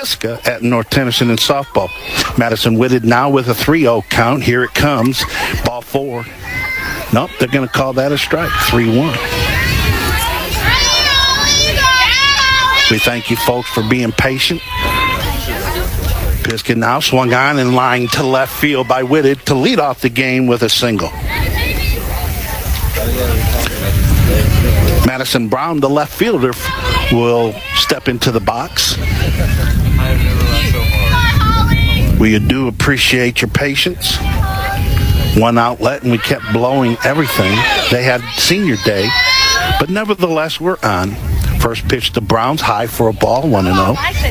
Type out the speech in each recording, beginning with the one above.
Pisgah at North Tennyson in softball. Madison Whitted now with a 3-0 count. Here it comes. Ball 4. Nope, they're going to call that a strike. 3-1. We thank you folks for being patient. Pisgah now swung on and lined to left field by Whitted to lead off the game with a single. Madison Brown, the left fielder, will step into the box. We do appreciate your patience. One outlet, and we kept blowing everything. They had senior day, but nevertheless, we're on. First pitch to Browns, high for a ball, 1-0.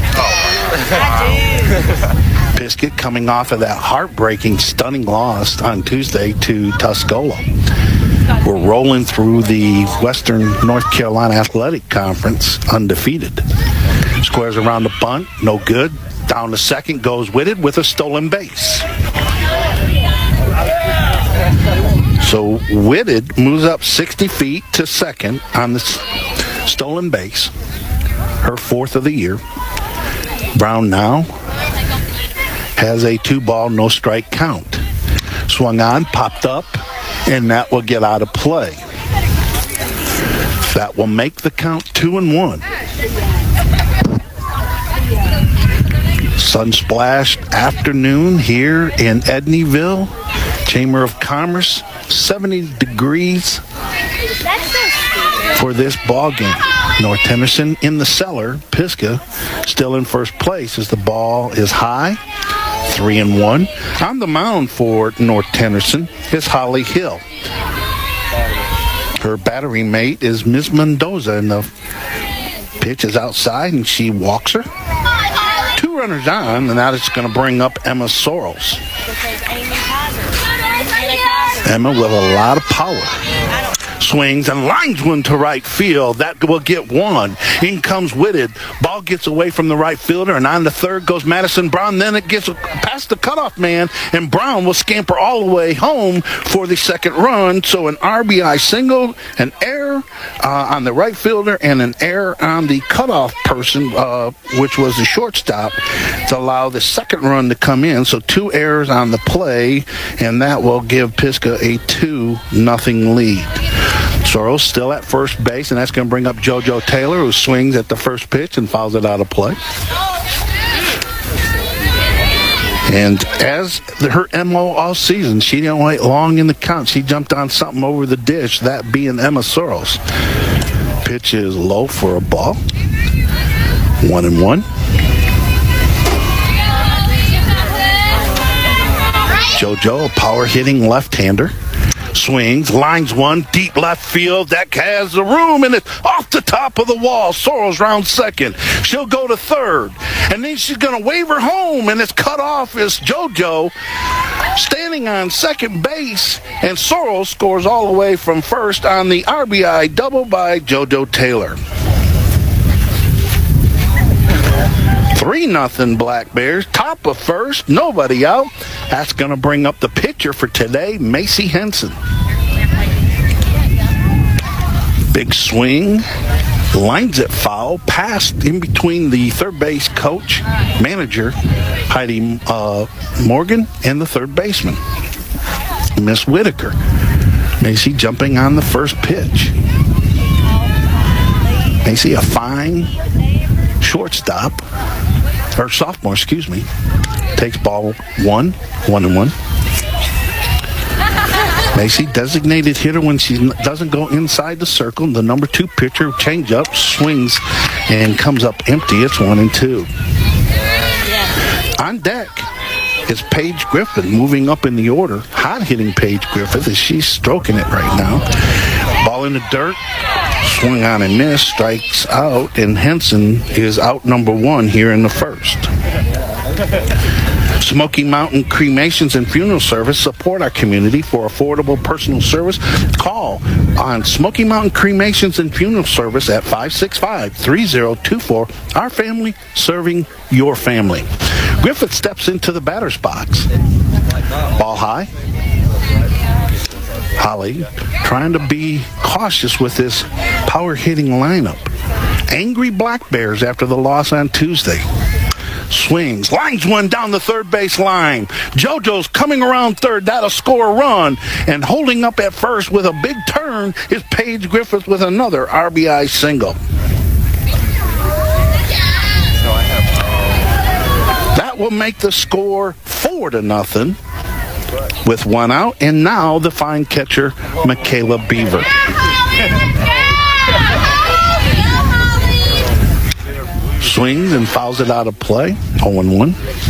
Pisgah coming off of that heartbreaking, stunning loss on Tuesday to Tuscola. We're rolling through the Western North Carolina Athletic Conference undefeated. Squares around the bunt, no good. Down to second goes Whitted with a stolen base. So Whitted moves up 60 feet to second on the stolen base. Her 4th of the year. Brown now has a 2-ball, no-strike count. Swung on, popped up, and that will get out of play. That will make the count 2-1. Sun-splashed afternoon here in Edneyville. Chamber of Commerce, 70 degrees for this ball game. North Tennyson in the cellar. Pisgah still in first place as the ball is high. 3-1. On the mound for North Tennyson is Holly Hill. Her battery mate is Ms. Mendoza, and the pitch is outside, and she walks her. 2 runners on, and that is going to bring up Emma Sorrells. Emma with a lot of power. Swings and lines one to right field. That will get 1. In comes Whitted. Ball gets away from the right fielder, and on the third goes Madison Brown. Then it gets past the cutoff man, and Brown will scamper all the way home for the second run. So an RBI single, an error on the right fielder, and an error on the cutoff person, which was the shortstop, to allow the second run to come in. So 2 errors on the play, and that will give Pisgah a 2-0 lead. Sorrells still at first base, and that's going to bring up JoJo Taylor, who swings at the first pitch and fouls it out of play. And as her MO all season, she didn't wait long in the count. She jumped on something over the dish, that being Emma Sorrells. Pitch is low for a ball. 1-1. JoJo, a power-hitting left-hander. Swings, lines one, deep left field. That has the room, and it's off the top of the wall. Sorrells round second. She'll go to third. And then she's going to wave her home, and it's cut off as JoJo standing on second base. And Sorrells scores all the way from first on the RBI double by JoJo Taylor. 3-0 Black Bears. Top of first, nobody out. That's going to bring up the pitcher for today, Macy Henson. Big swing, lines it foul, passed in between the third base coach, manager, Heidi Morgan, and the third baseman, Miss Whitaker. Macy jumping on the first pitch. Macy, a fine shortstop, or sophomore, excuse me, takes ball 1-1. Macy, designated hitter when she doesn't go inside the circle. The number 2 pitcher, changeup, swings and comes up empty. It's 1-2. On deck is Paige Griffin, moving up in the order. Hot-hitting Paige Griffin as she's stroking it right now. Ball in the dirt. Swung on and missed, strikes out, and Henson is out number 1 here in the first. Smoky Mountain Cremations and Funeral Service support our community for affordable personal service. Call on Smoky Mountain Cremations and Funeral Service at 565-3024. Our family serving your family. Griffith steps into the batter's box. Ball high. Holly trying to be cautious with this power-hitting lineup. Angry Black Bears after the loss on Tuesday. swings, lines one down the third base line. JoJo's coming around third. That'll score a run. And holding up at first with a big turn is Paige Griffith with another RBI single. That will make the score 4-0 with one out. And now the fine catcher, Michaela Beaver. Swings and fouls it out of play. 0-1.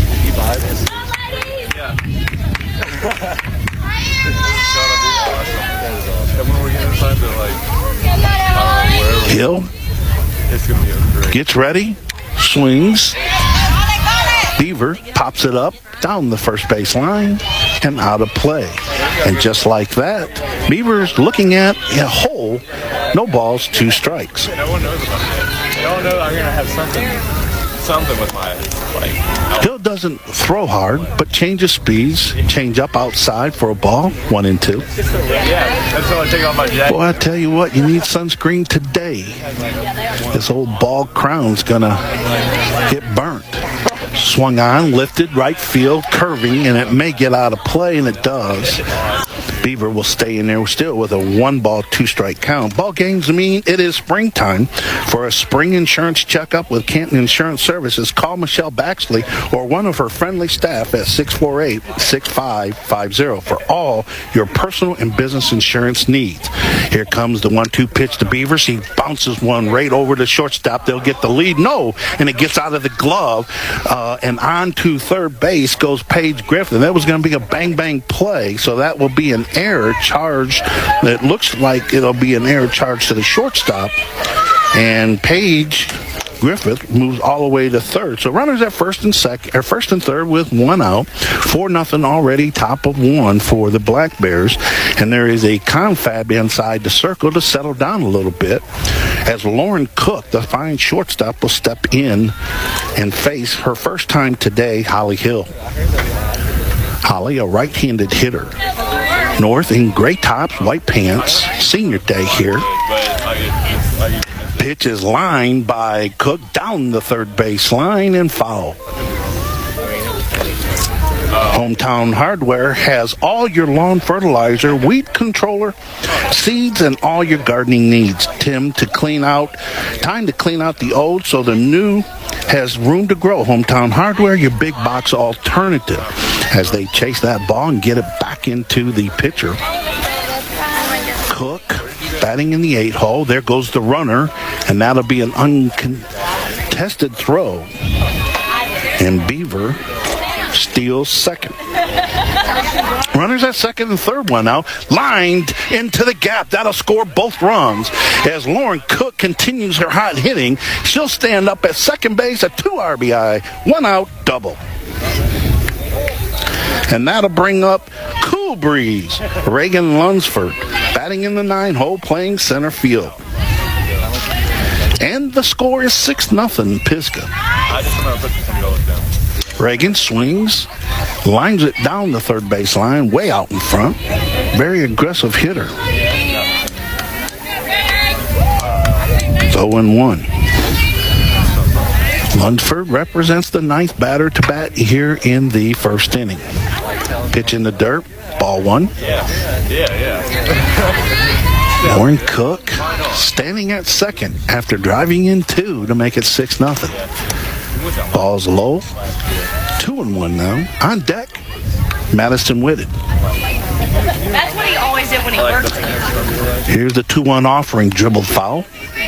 Hill gets ready, swings. Beaver pops it up down the first base line and out of play. And just like that, Beaver's looking at a hole. No balls, 2 strikes. No one knows about it. They all know I'm going to have something with my, Hill doesn't throw hard, but changes speeds. Change up outside for a ball, 1-2. Yeah, that's all I take off my jacket. Boy, I tell you what, you need sunscreen today. This old ball crown's gonna get burnt. Swung on, lifted, right field, curving, and it may get out of play, and it does. Beaver will stay in there still with a 1-ball, 2-strike count. Ball games mean it is springtime. For a spring insurance checkup with Canton Insurance Services, call Michelle Baxley or one of her friendly staff at 648-6550 for all your personal and business insurance needs. Here comes the 1-2 pitch to Beavers. He bounces one right over the shortstop. They'll get the lead. No, and it gets out of the glove. And on to third base goes Paige Griffin. That was going to be a bang-bang play, so that will be an error charge. It looks like it'll be an error charge to the shortstop. And Paige Griffith moves all the way to third. So runners at first and third with 1 out. 4-0 already, top of 1 for the Black Bears. And there is a confab inside the circle to settle down a little bit as Lauren Cook, the fine shortstop, will step in and face her first time today, Holly Hill. Holly, a right-handed hitter. North in gray tops, white pants. Senior day here. Pitch is lined by Cook down the third base line and foul. Hometown Hardware has all your lawn fertilizer, weed controller, seeds, and all your gardening needs. Time to clean out the old so the new has room to grow. Hometown Hardware, your big box alternative, as they chase that ball and get it back into the pitcher. Cook batting in the 8-hole. There goes the runner, and that'll be an uncontested throw. And Beaver steals second. Runners at second and third, 1 out. Lined into the gap. That'll score both runs. As Lauren Cook continues her hot hitting, she'll stand up at second base, a 2 RBI, 1 out double. And that'll bring up Cool Breeze, Reagan Lunsford, batting in the 9-hole, playing center field. And the score is 6-0 Pisgah. Reagan swings, lines it down the third base line, way out in front. Very aggressive hitter. It's 0-1. Lunsford represents the 9th batter to bat here in the first inning. Pitch in the dirt, ball 1. Lauren Cook standing at second after driving in 2 to make it 6-0. Ball's low. 2-1 now. On deck, Madison Whitted. That's what he always did when he worked. Here's the 2-1 offering, dribbled foul.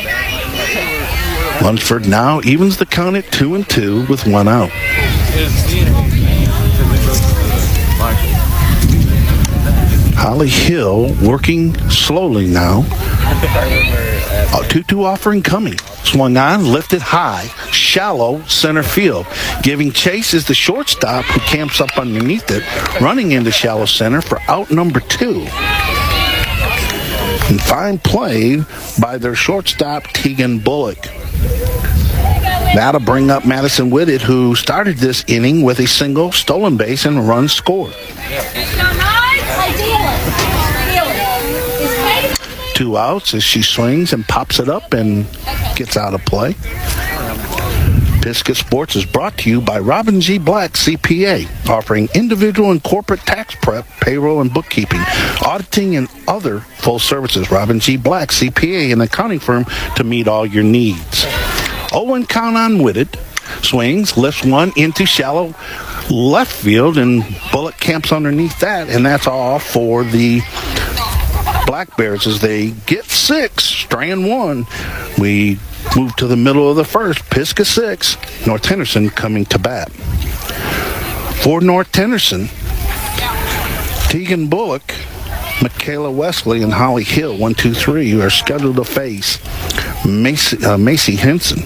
Lunsford now evens the count at 2-2 with 1 out. Holly Hill working slowly now. A 2-2 offering coming. Swung on, lifted high, shallow center field. Giving chase is the shortstop who camps up underneath it, running into shallow center for out number 2. And fine play by their shortstop, Tegan Bullock. That'll bring up Madison Whitted, who started this inning with a single, stolen base, and a run scored. 2 outs as she swings and pops it up and gets out of play. Pisgah Sports is brought to you by Robin G. Black CPA, offering individual and corporate tax prep, payroll, and bookkeeping, auditing, and other full services. Robin G. Black CPA, an accounting firm to meet all your needs. 0 count on Whitted. Swings, lifts one into shallow left field, and Bullock camps underneath that, and that's all for the Black Bears as they get 6, strand 1. We move to the middle of the first. Pisgah 6, North Henderson coming to bat. For North Henderson, Tegan Bullock, Michaela Wesley, and Holly Hill, 1, 2, 3, are scheduled to face Macy Henson.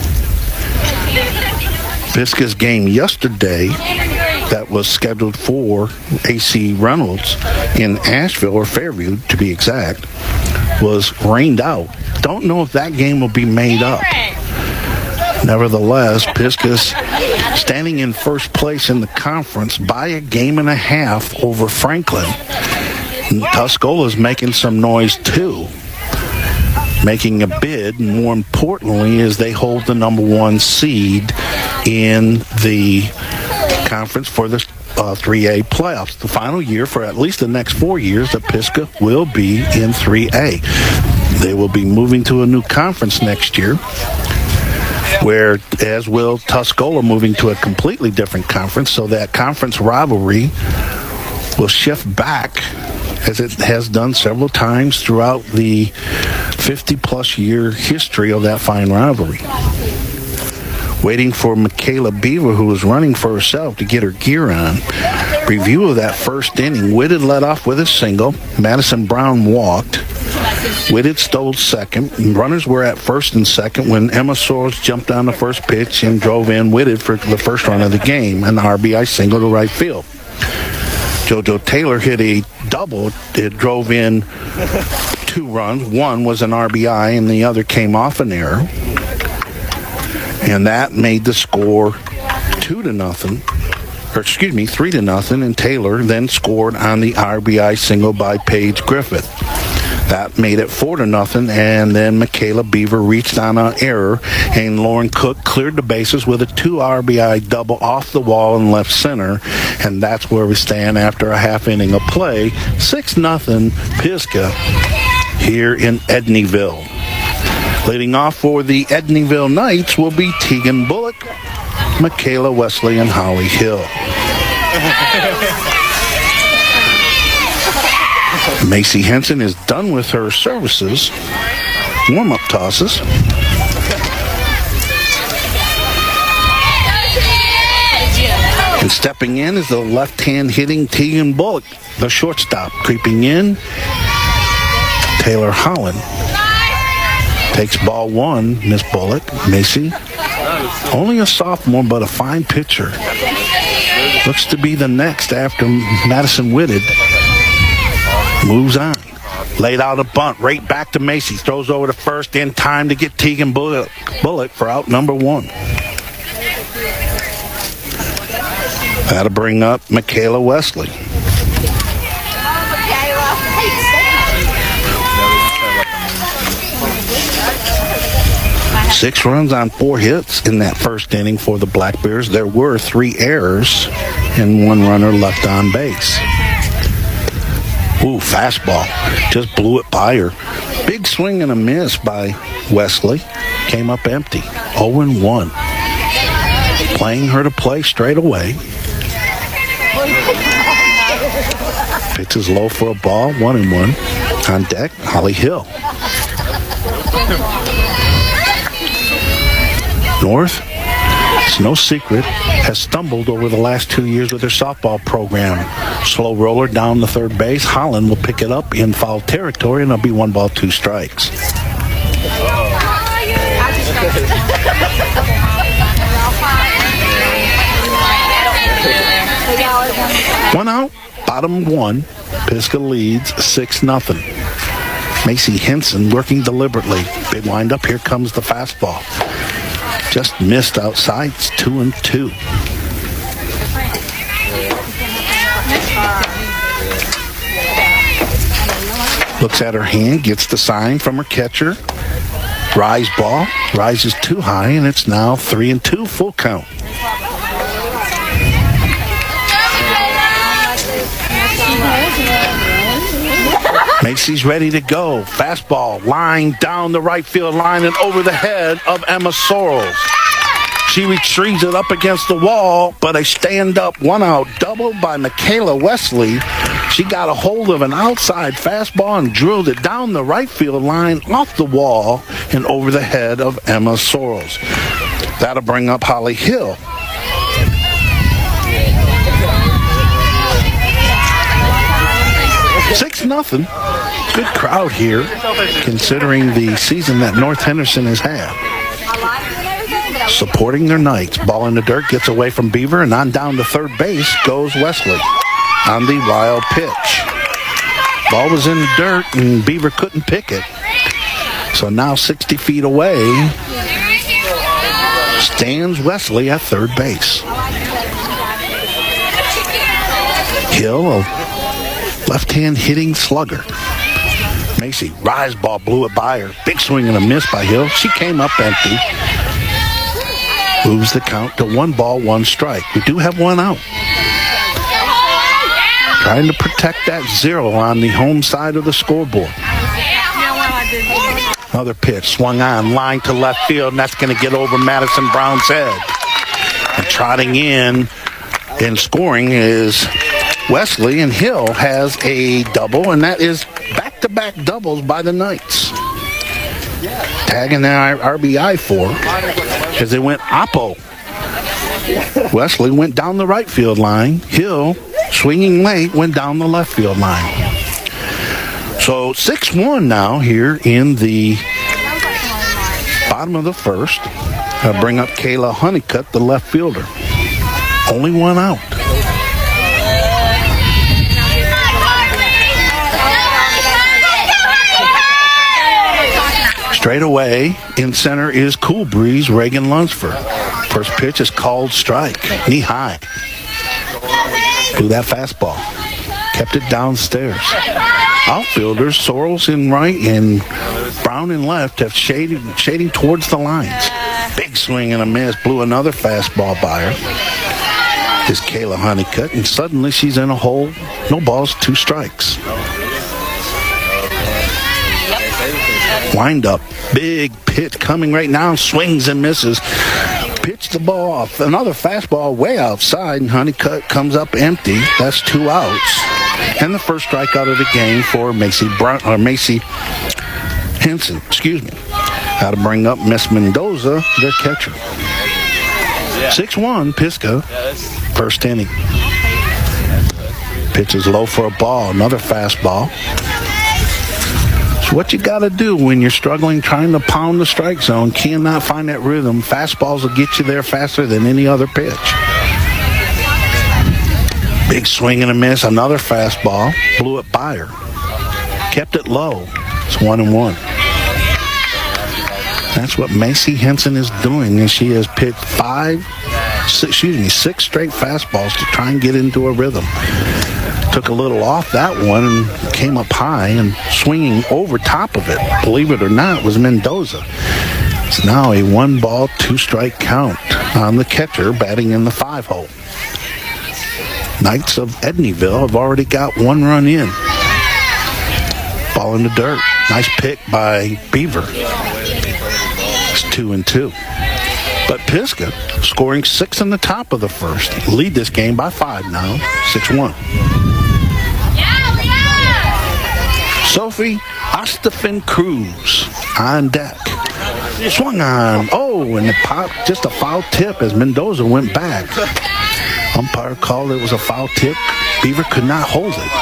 Pisgah's game yesterday that was scheduled for AC Reynolds in Asheville, or Fairview to be exact, was rained out. Don't know if that game will be made up. Nevertheless, Pisgah's standing in first place in the conference by a game and a half over Franklin. And Tuscola's making some noise too, making a bid, and more importantly, as they hold the number 1 seed in the conference for the 3A playoffs. The final year for at least the next 4 years that Pisgah will be in 3A. They will be moving to a new conference next year, where, as will Tuscola, moving to a completely different conference, so that conference rivalry will shift back, as it has done several times throughout the 50-plus year history of that fine rivalry. Waiting for Michaela Beaver, who was running for herself, to get her gear on. Review of that first inning. Whitted led off with a single. Madison Brown walked. Whitted stole second. Runners were at first and second when Emma Soares jumped on the first pitch and drove in Whitted for the first run of the game, an RBI single to right field. JoJo Taylor hit a double. It drove in 2 runs. One was an RBI and the other came off an error. And that made the score 3-0. And Taylor then scored on the RBI single by Paige Griffith. That made it 4-0, and then Michaela Beaver reached on an error, and Lauren Cook cleared the bases with a 2 RBI double off the wall in left center, and that's where we stand after a half inning of play. 6-0 Pisgah here in Edneyville. Leading off for the Edneyville Knights will be Tegan Bullock, Michaela Wesley, and Holly Hill. Macy Henson is done with her services. Warm-up tosses. And stepping in is the left-hand hitting Tegan Bullock, the shortstop. Creeping in, Taylor Holland. Takes ball 1, Miss Bullock. Macy, only a sophomore, but a fine pitcher. Looks to be the next after Madison Whitted moves on. Laid out a bunt right back to Macy. Throws over to first in time to get Tegan Bullock for out number 1. That'll bring up Michaela Wesley. Six runs on 4 hits in that first inning for the Black Bears. There were 3 errors and 1 runner left on base. Ooh, fastball. Just blew it by her. Big swing and a miss by Wesley. Came up empty. 0-1. Playing her to play straight away. Pitch is low for a ball. 1-1. On deck, Holly Hill. North, it's no secret, has stumbled over the last 2 years with their softball program. Slow roller down the third base. Holland will pick it up in foul territory, and it'll be 1 ball, 2 strikes. One out, bottom 1. Pisgah leads 6-0. Macy Henson working deliberately. Big windup. Here comes the fastball. Just missed outside. It's 2-2. Looks at her hand, gets the sign from her catcher. Rise ball rises too high, and it's now 3-2 full count. Macy's ready to go. Fastball line down the right field line and over the head of Emma Sorrells. She retrieves it up against the wall, but a stand-up one-out double by Michaela Wesley. She got a hold of an outside fastball and drilled it down the right field line off the wall and over the head of Emma Sorrells. That'll bring up Holly Hill. Six nothing. Good crowd here, considering the season that North Henderson has had. Supporting their Knights. Ball in the dirt, gets away from Beaver, and on down to third base goes Wesley on the wild pitch. Ball was in the dirt, and Beaver couldn't pick it. So now 60 feet away stands Wesley at third base. Hill, a left-hand hitting slugger. Macy, rise ball, blew it by her. Big swing and a miss by Hill. She came up empty. Moves the count to 1 strike. We do have one out. Trying to protect that zero on the home side of the scoreboard. Another pitch, swung on, line to left field, and that's going to get over Madison Brown's head. And trotting in and scoring is Wesley, and Hill has a double, and that is back-to-back doubles by the Knights. Tagging their RBI for as they went oppo. Wesley went down the right field line. Hill, swinging late, went down the left field line. So 6-1 now here in the bottom of the first. I'll bring up Kayla Honeycutt, the left fielder. Only one out. Straight away, in center is Cool Breeze, Reagan Lunsford. First pitch is called strike, knee high. Blew that fastball. Kept it downstairs. Outfielders, Sorrells in right and Brown in left, have shading towards the lines. Big swing and a miss. Blew another fastball by her. Is Kayla Honeycutt, and suddenly she's in a hole. No balls, 2 strikes. Wind up, big pitch coming right now, swings and misses. Pitch the ball off, another fastball way outside, and Honeycutt comes up empty. That's 2 outs, and the first strikeout of the game for Macy Henson. Excuse me. How to bring up Miss Mendoza, their catcher. 6-1, Pisgah, first inning. Pitch is low for a ball, another fastball. What you got to do when you're struggling trying to pound the strike zone, cannot find that rhythm. Fastballs will get you there faster than any other pitch. Big swing and a miss, another fastball. Blew it by her. Kept it low. It's 1-1. That's what Macy Henson is doing, and she has pitched 6 straight fastballs to try and get into a rhythm. Took a little off that one and came up high, and swinging over top of it, believe it or not, was Mendoza. It's now a 1-ball, 2-strike count on the catcher batting in the 5-hole. Knights of Edneyville have already got 1 run in. Ball in the dirt. Nice pick by Beaver. It's 2-2. But Pisgah scoring 6 in the top of the first. Lead this game by 5 now, 6-1. Sophie Ostafin Cruz on deck. Swung on. Oh, and it popped, just a foul tip as Mendoza went back. Umpire called it was a foul tip. Beaver could not hold it.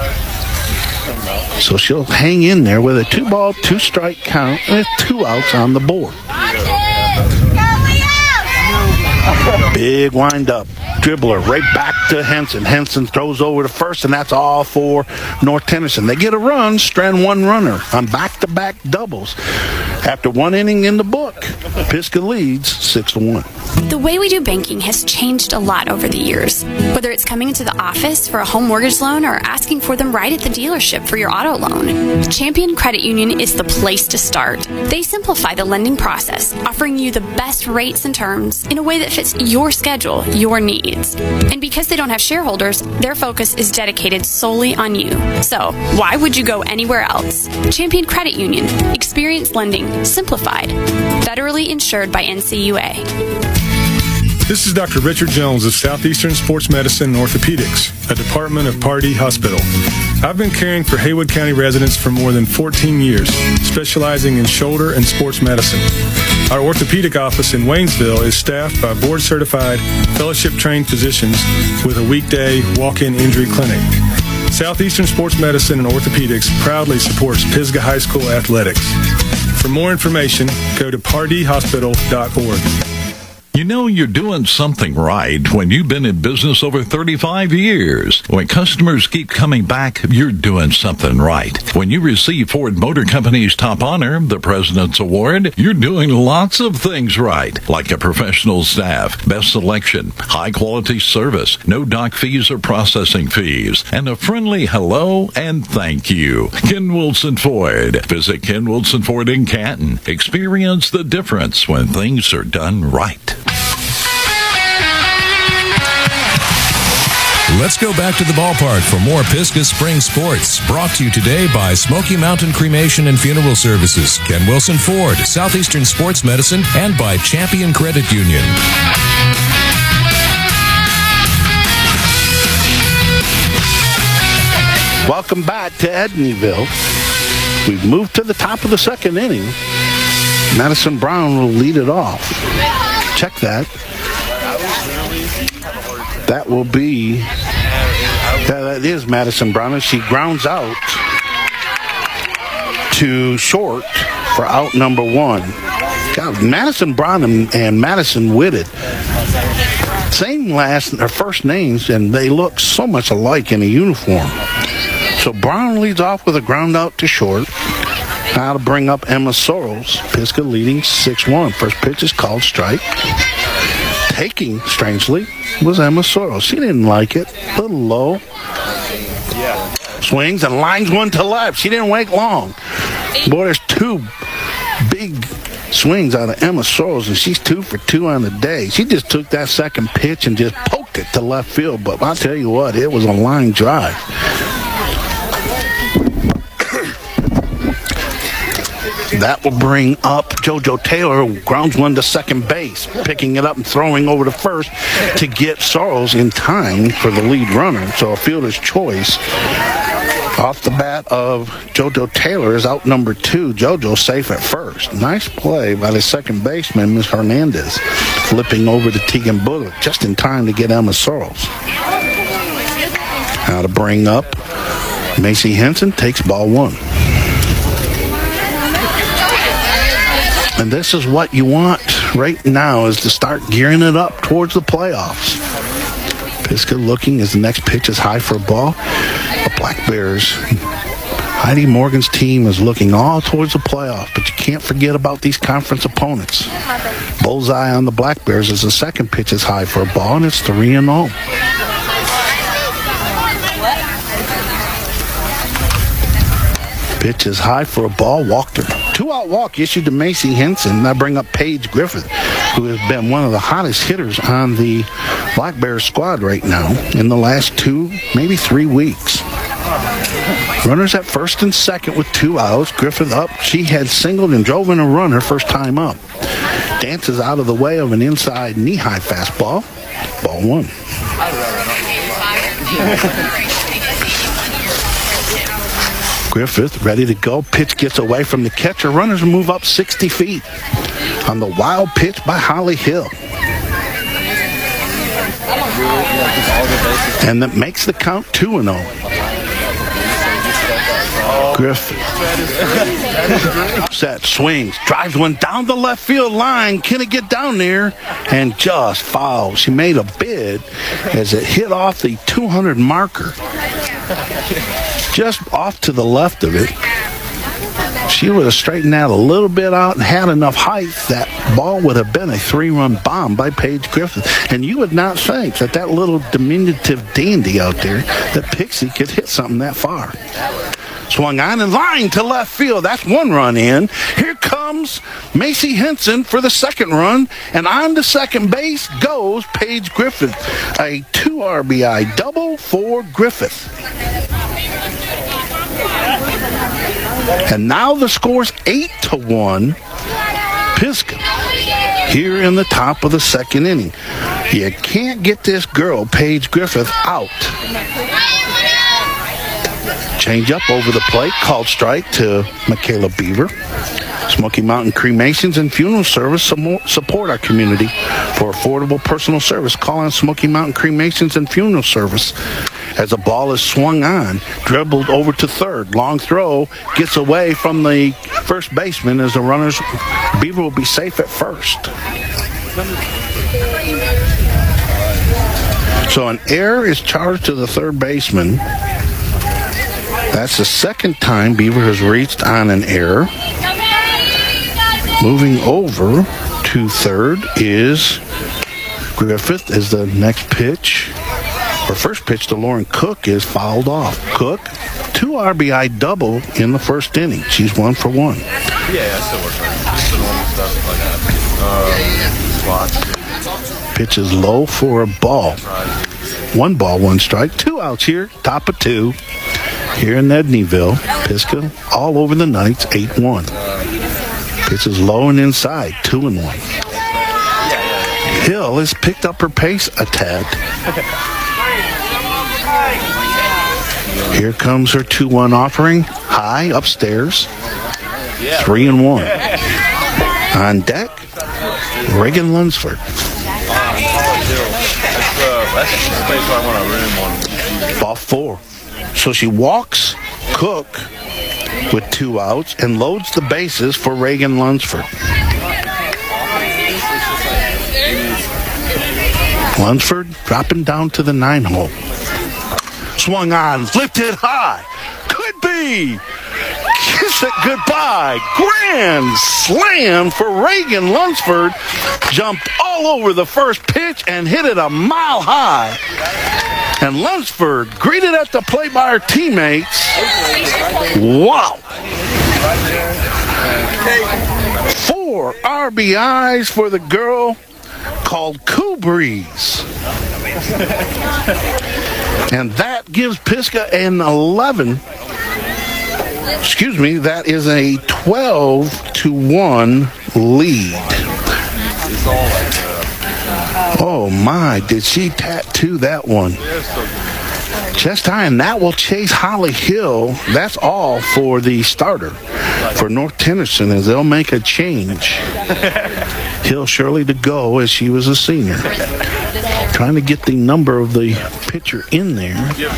So she'll hang in there with a 2-ball, 2-strike count with 2 outs on the board. Big wind-up. Dribbler right back to Henson. Henson throws over to first, and that's all for North Tennyson. They get a run, strand one runner on back-to-back doubles. After one inning in the book, Pisgah leads 6-1. The way we do banking has changed a lot over the years. Whether it's coming into the office for a home mortgage loan or asking for them right at the dealership for your auto loan, Champion Credit Union is the place to start. They simplify the lending process, offering you the best rates and terms in a way that fits your schedule, your needs. And because they don't have shareholders, their focus is dedicated solely on you. So, why would you go anywhere else? Champion Credit Union. Experience lending simplified. Federally insured by NCUA. This is Dr. Richard Jones of Southeastern Sports Medicine and Orthopedics, a department of Pardee Hospital. I've been caring for Haywood County residents for more than 14 years, specializing in shoulder and sports medicine. Our orthopedic office in Waynesville is staffed by board-certified, fellowship-trained physicians with a weekday walk-in injury clinic. Southeastern Sports Medicine and Orthopedics proudly supports Pisgah High School athletics. For more information, go to pardeehospital.org. You know you're doing something right when you've been in business over 35 years. When customers keep coming back, you're doing something right. When you receive Ford Motor Company's top honor, the President's Award, you're doing lots of things right, like a professional staff, best selection, high-quality service, no dock fees or processing fees, and a friendly hello and thank you. Ken Wilson Ford. Visit Ken Wilson Ford in Canton. Experience the difference when things are done right. Let's go back to the ballpark for more Pisgah Spring Sports. Brought to you today by Smoky Mountain Cremation and Funeral Services, Ken Wilson Ford, Southeastern Sports Medicine, and by Champion Credit Union. Welcome back to Edneyville. We've moved to the top of the second inning. Madison Brown will lead it off. Check that. That will be, that is Madison Brown, as she grounds out to short for out number one. God, Madison Brown and Madison Whitted, same last or first names, and they look so much alike in a uniform. So Brown leads off with a ground out to short. Now to bring up Emma Sorrells. Pisgah leading 6-1. First pitch is called strike. Taking, strangely, was Emma Sorrells. She didn't like it. A little low. Yeah. Swings and lines one to left. She didn't wait long. Boy, there's two big swings out of Emma Sorrells, and she's 2 for 2 on the day. She just took that second pitch and just poked it to left field. But I'll tell you what, it was a line drive. That will bring up JoJo Taylor, who grounds one to second base, picking it up and throwing over to first to get Sorrells in time for the lead runner. So a fielder's choice off the bat of JoJo Taylor is out number 2. JoJo safe at first. Nice play by the second baseman, Ms. Hernandez, flipping over to Tegan Bullock just in time to get Emma Sorrells. Now to bring up Macy Henson, takes ball one. And this is what you want right now, is to start gearing it up towards the playoffs. Pisgah looking as the next pitch is high for a ball. The Black Bears, Heidi Morgan's team is looking all towards the playoffs, but you can't forget about these conference opponents. Bullseye on the Black Bears as the second pitch is high for a ball, and it's 3-0. Pitch is high for a ball, walked her. 2-out walk issued to Macy Henson. Now bring up Paige Griffith, who has been one of the hottest hitters on the Black Bears squad right now in the last 2, maybe 3 weeks. Runners at first and second with 2 outs. Griffith up. She had singled and drove in a run her first time up. Dances out of the way of an inside knee-high fastball. Ball one. Griffith ready to go. Pitch gets away from the catcher. Runners move up 60 feet on the wild pitch by Holly Hill. And that makes the count 2-0. Griffith. Set, swings, drives one down the left field line. Can it get down there? And just fouls. She made a bid as it hit off the 200 marker. Just off to the left of it. She would have straightened that a little bit out and had enough height. That ball would have been a 3-run bomb by Paige Griffith. And you would not think that little diminutive dandy out there, that Pixie could hit something that far. Swung on in line to left field. That's 1 run in. Here comes Macy Henson for the 2nd run. And on to second base goes Paige Griffith. A 2 RBI double for Griffith. And now the score's 8-1. Pisgah here in the top of the 2nd inning. You can't get this girl, Paige Griffith, out. Change up over the plate, called strike to Michaela Beaver. Smoky Mountain Cremations and Funeral Service support our community for affordable personal service. Call on Smoky Mountain Cremations and Funeral Service. As the ball is swung on, dribbled over to third. Long throw, gets away from the first baseman as the runners. Beaver will be safe at first. So an error is charged to the third baseman. That's the 2nd time Beaver has reached on an error. Moving over to third is Griffith as the next pitch. Her first pitch to Lauren Cook is fouled off. Cook, 2 RBI double in the 1st inning. She's 1 for 1. Yeah, I still work hard. Just the normal stuff like that. Pitch is low for a ball. 1 ball, 1 strike. 2 outs here, top of 2. Here in Edneyville, Pisgah all over the Knights, 8-1. Pitch is low and inside, 2-1. Hill has picked up her pace a tad. Here comes her 2-1 offering. High upstairs. 3-1. On deck, Reagan Lunsford. That's the space where I want a room on. Ball 4. So she walks Cook with 2 outs and loads the bases for Reagan Lunsford. Lunsford dropping down to the 9 hole. Swung on, lifted high. Could be. Kiss it goodbye. Grand slam for Reagan Lunsford. Jumped all over the first pitch and hit it a mile high. And Lunsford greeted at the plate by her teammates. Wow. 4 RBIs for the girl called Cool Breeze. And that gives Pisgah an 11. Excuse me, that is a 12-1 lead. Oh my, did she tattoo that one? Chest high, and that will chase Holly Hill. That's all for the starter for North Tennyson as they'll make a change. Hill surely to go as she was a senior. Trying to get the number of the pitcher in there.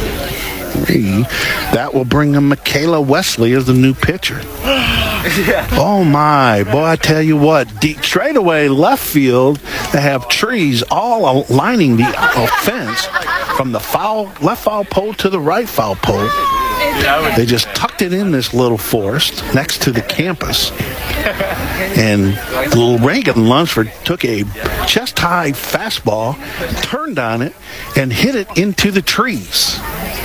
That will bring in Michaela Wesley as the new pitcher. Oh my, boy, I tell you what, straight away left field, they have trees all lining the fence from the left foul pole to the right foul pole. They just tucked it in this little forest next to the campus. And little Reagan Lunsford took a chest-high fastball, turned on it, and hit it into the trees.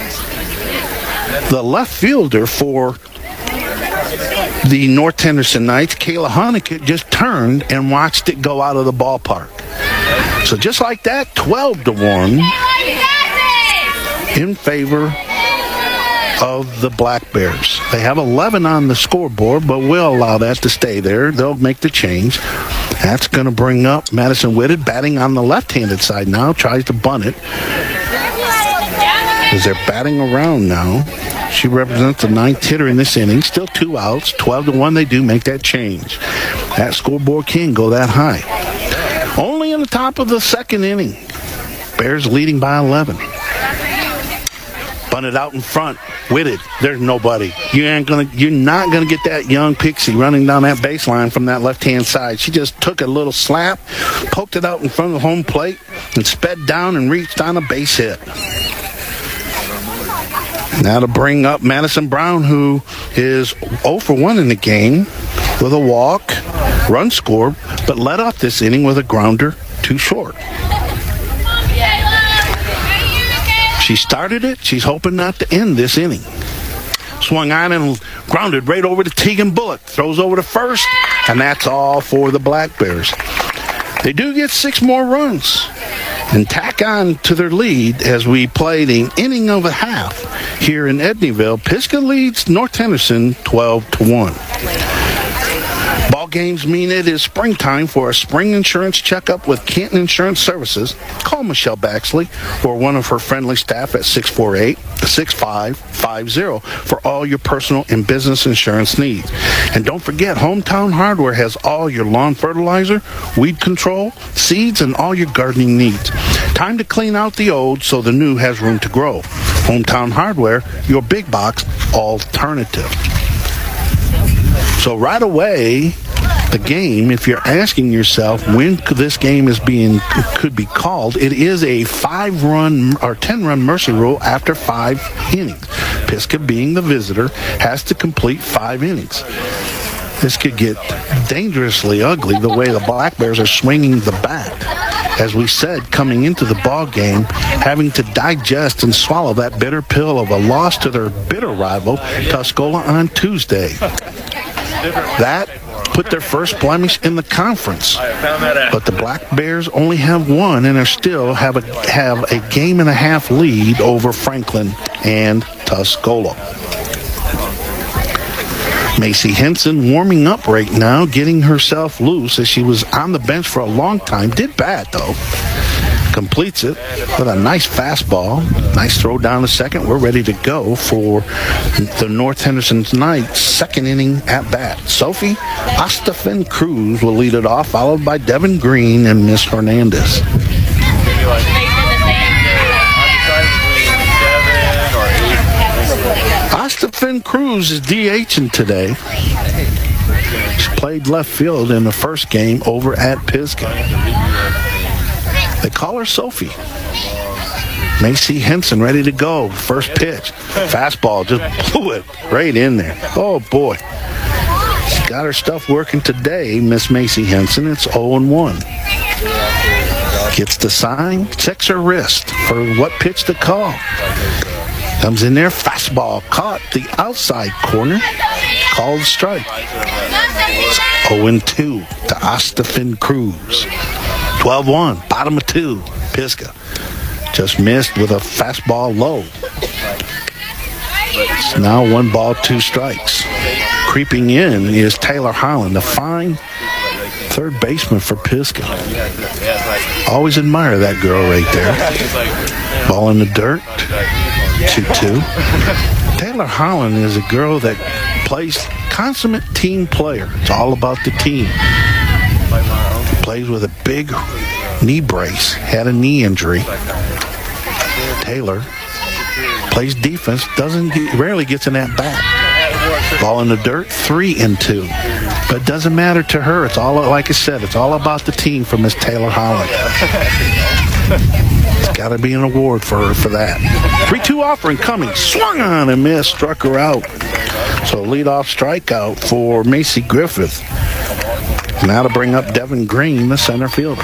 The left fielder for the North Henderson Knights, Kayla Honeycutt, just turned and watched it go out of the ballpark. So just like that, 12-1 in favor of the Black Bears. They have 11 on the scoreboard, but we'll allow that to stay there. They'll make the change. That's going to bring up Madison Whitted, batting on the left-handed side now, tries to bunt it. As they're batting around now. She represents the 9th hitter in this inning. Still 2 outs. 12-1, they do make that change. That scoreboard can go that high. Only in the top of the 2nd inning. Bears leading by 11. Bunted out in front. Whitted, there's nobody. You're not gonna get that young Pixie running down that baseline from that left-hand side. She just took a little slap, poked it out in front of the home plate, and sped down and reached on a base hit. Now to bring up Madison Brown, who is 0 for 1 in the game with a walk, run scored, but led off this inning with a grounder too short. She started it. She's hoping not to end this inning. Swung on and grounded right over to Tegan Bullock. Throws over to first, and that's all for the Black Bears. They do get 6 more runs and tack on to their lead as we played an inning of a half here in Edneyville. Pisgah leads North Henderson 12-1. Ball games mean it is springtime for a spring insurance checkup with Canton Insurance Services. Call Michelle Baxley or one of her friendly staff at 648-6550 for all your personal and business insurance needs. And don't forget, Hometown Hardware has all your lawn fertilizer, weed control, seeds, and all your gardening needs. Time to clean out the old so the new has room to grow. Hometown Hardware, your big box alternative. So right away, the game, if you're asking yourself when this game could be called, it is a 5-run or 10-run mercy rule after 5 innings. Pisgah, being the visitor, has to complete 5 innings. This could get dangerously ugly the way the Black Bears are swinging the bat. As we said, coming into the ball game, having to digest and swallow that bitter pill of a loss to their bitter rival, Tuscola, on Tuesday. That put their first blemish in the conference. But the Black Bears only have 1 and are still have a game and a half lead over Franklin and Tuscola. Macy Henson warming up right now, getting herself loose as she was on the bench for a long time. Did bat, though. Completes it with a nice fastball. Nice throw down to second. We're ready to go for the North Henderson Knights' second inning at bat. Sophie Ostafin Cruz will lead it off, followed by Devin Green and Miss Hernandez. Ostafin Cruz is DHing today. She played left field in the first game over at Pisgah. They call her Sophie. Macy Henson ready to go. First pitch. Fastball just blew it right in there. Oh, boy. She's got her stuff working today, Miss Macy Henson. It's 0-1. Gets the sign, checks her wrist for what pitch to call. Comes in there, fastball caught the outside corner. Called strike. It's 0-2 to Ostafin Cruz. 12-1, bottom of 2, Pisgah. Just missed with a fastball low. It's now 1 ball, 2 strikes. Creeping in is Taylor Holland, the fine third baseman for Pisgah. Always admire that girl right there. Ball in the dirt, 2-2. Taylor Holland is a girl that plays consummate team player. It's all about the team. Plays with a big knee brace, had a knee injury. Taylor plays defense, rarely gets in that bat. Ball in the dirt, 3-2. But it doesn't matter to her. It's all, like I said, it's all about the team for Miss Taylor Holland. It's got to be an award for her for that. 3-2 offering coming, swung on and missed, struck her out. So leadoff strikeout for Macy Griffith. Now to bring up Devin Green, the center fielder.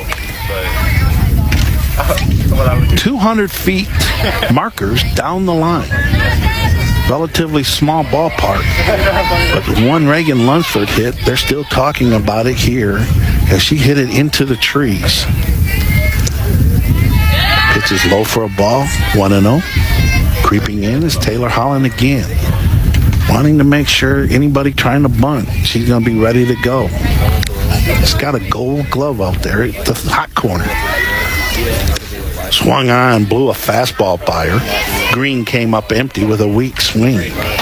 200 feet markers down the line. Relatively small ballpark. But one Reagan Lunsford hit, they're still talking about it here as she hit it into the trees. Pitch is low for a ball, 1-0. Creeping in is Taylor Holland again. Wanting to make sure anybody trying to bunt, she's going to be ready to go. It's got a gold glove out there at the hot corner. Swung on, blew a fastball by her. Green came up empty with a weak swing.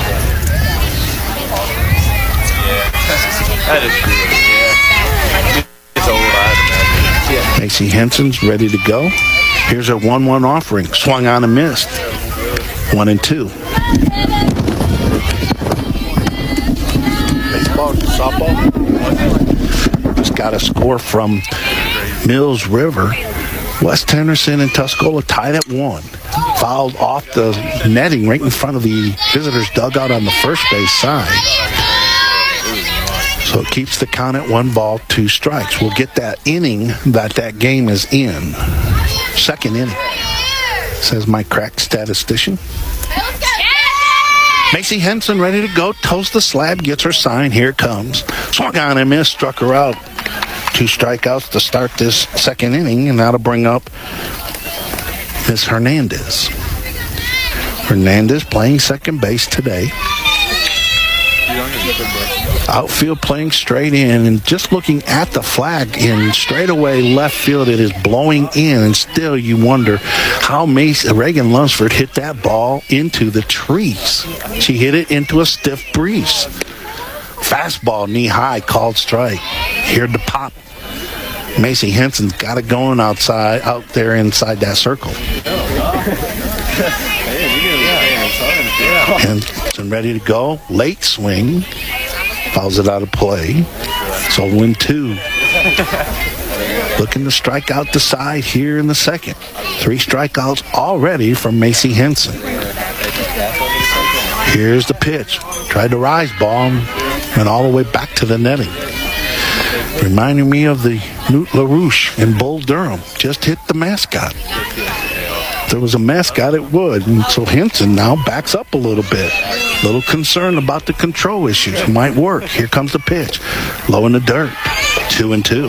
Macy Henson's ready to go. Here's a 1-1 offering. Swung on and missed. 1-2. Baseball, softball. Just got a score from Mills River. West Henderson and Tuscola tied at 1. Fouled off the netting right in front of the visitors' dugout on the first base side. So it keeps the count at 1 ball, 2 strikes. We'll get that inning that game is in. Second inning, says my crack statistician. Macy Henson ready to go. Toes the slab, gets her sign. Here it comes. Swung on and missed, struck her out. 2 strikeouts to start this second inning, and that'll bring up Miss Hernandez. Hernandez playing second base today. Outfield playing straight in, and just looking at the flag in straightaway left field, it is blowing in, and still you wonder how Reagan Lunsford hit that ball into the trees. She hit it into a stiff breeze. Fastball, knee high, called strike. Heard the pop. Macy Henson's got it going out there inside that circle. Henson ready to go. Late swing. Fouls it out of play. So 1-2. Looking to strike out the side here in the second. 3 strikeouts already from Macy Henson. Here's the pitch. Tried to rise ball and went all the way back to the netting. Reminding me of the Newt LaRouche in Bull Durham. Just hit the mascot. If there was a mascot, it would. And so Henson now backs up a little bit. A little concerned about the control issues. Might work. Here comes the pitch. Low in the dirt. 2-2.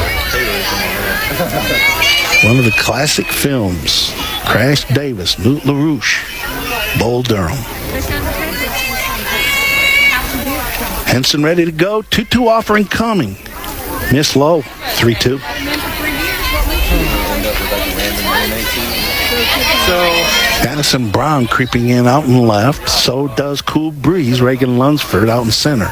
One of the classic films. Crash Davis, Newt LaRouche, Bull Durham. Henson ready to go. 2-2 offering coming. Miss low. 3-2. Addison Brown creeping in out and left. So does Cool Breeze. Reagan Lunsford out in center.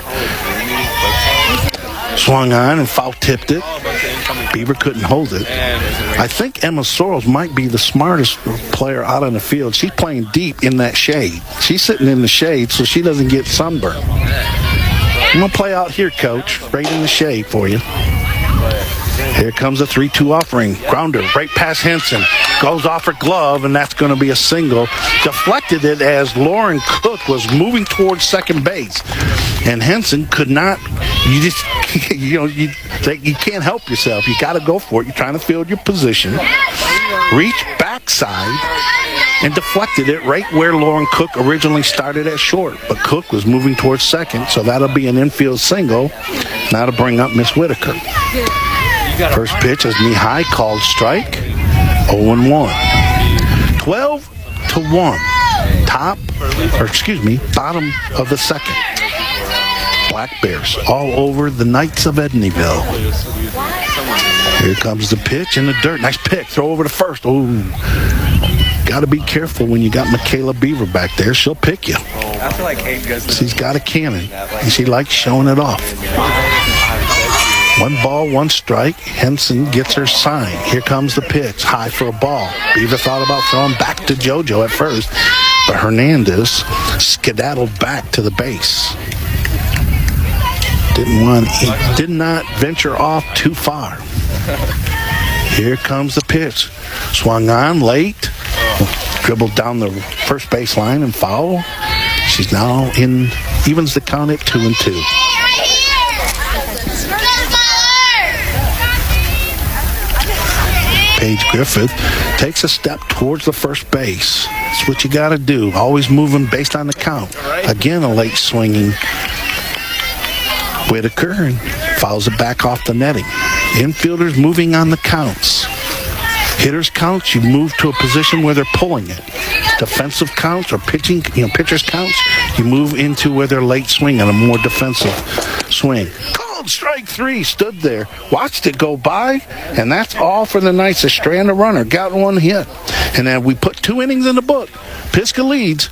Swung on and foul tipped it. Beaver couldn't hold it. I think Emma Sorrells might be the smartest player out on the field. She's playing deep in that shade. She's sitting in the shade so she doesn't get sunburned. I'm going to play out here, Coach. Right in the shade for you. Here comes a 3-2 offering. Grounder right past Henson. Goes off her glove, and that's going to be a single. Deflected it as Lauren Cook was moving towards second base. And Henson could not, you can't help yourself. You got to go for it. You're trying to field your position. Reach backside and deflected it right where Lauren Cook originally started at short. But Cook was moving towards second, so that'll be an infield single. That'll bring up Miss Whitaker. First pitch is knee high, called strike. 0-1. 12-1. Bottom of the second. Black Bears all over the Knights of Edneyville. Here comes the pitch in the dirt. Nice pick. Throw over to first. Ooh. Got to be careful when you got Michaela Beaver back there. She'll pick you. I feel like Hayden goes. She's got a cannon, and she likes showing it off. 1 ball, 1 strike. Henson gets her sign. Here comes the pitch. High for a ball. Beaver thought about throwing back to JoJo at first, but Hernandez skedaddled back to the base. Did not venture off too far. Here comes the pitch. Swung on late. Dribbled down the first base line and foul. She's now evens the count at 2-2. Paige Griffith takes a step towards the first base. That's what you got to do. Always moving based on the count. Again, a late swinging Whitaker and fouls it back off the netting. Infielders moving on the counts. Hitters counts, you move to a position where they're pulling it. Defensive counts or pitchers counts, you move into where they're late swinging, a more defensive swing. Called strike 3, stood there, watched it go by, and that's all for the Knights. A strand of runner, got 1 hit. And then we put 2 innings in the book. Pisgah leads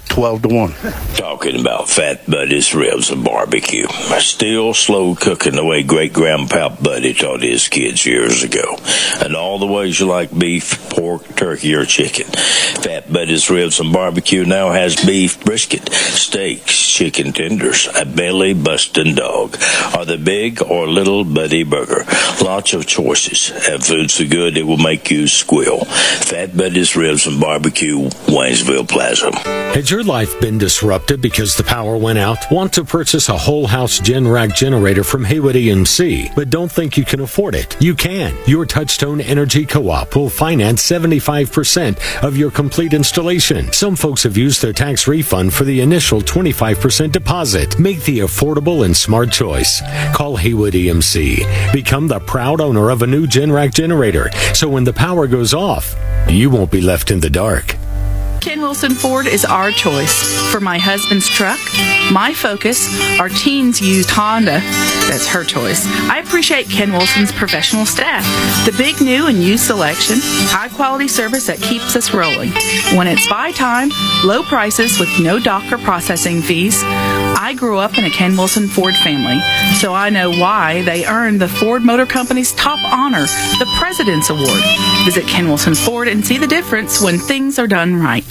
12-1. Talking about Fat Buddy's Ribs and Barbecue. Still slow cooking the way great-grandpa Buddy taught his kids years ago. And all the ways you like beef, pork, turkey, or chicken. Fat Buddy's Ribs and Barbecue now has beef brisket, steaks, chicken tenders, a belly-busting dog, or the big or little Buddy burger. Lots of choices. And food so good it will make you squeal. Fat Buddy's Ribs and Barbecue, Waynesville Plaza. Has your life been disrupted because the power went out? Want to purchase a whole house Generac generator from Haywood EMC, but don't think you can afford it? You can. Your Touchstone Energy Co-op will finance 75% of your complete installation. Some folks have used their tax refund for the initial 25% deposit. Make the affordable and smart choice. Call Haywood EMC. Become the proud owner of a new Generac generator, so when the power goes off, you won't be left in the dark. Ken Wilson Ford is our choice. For my husband's truck, my Focus, our teens used Honda, that's her choice. I appreciate Ken Wilson's professional staff, the big new and used selection, high quality service that keeps us rolling. When it's buy time, low prices with no dock or processing fees. I grew up in a Ken Wilson Ford family, so I know why they earned the Ford Motor Company's top honor, the President's Award. Visit Ken Wilson Ford and see the difference when things are done right.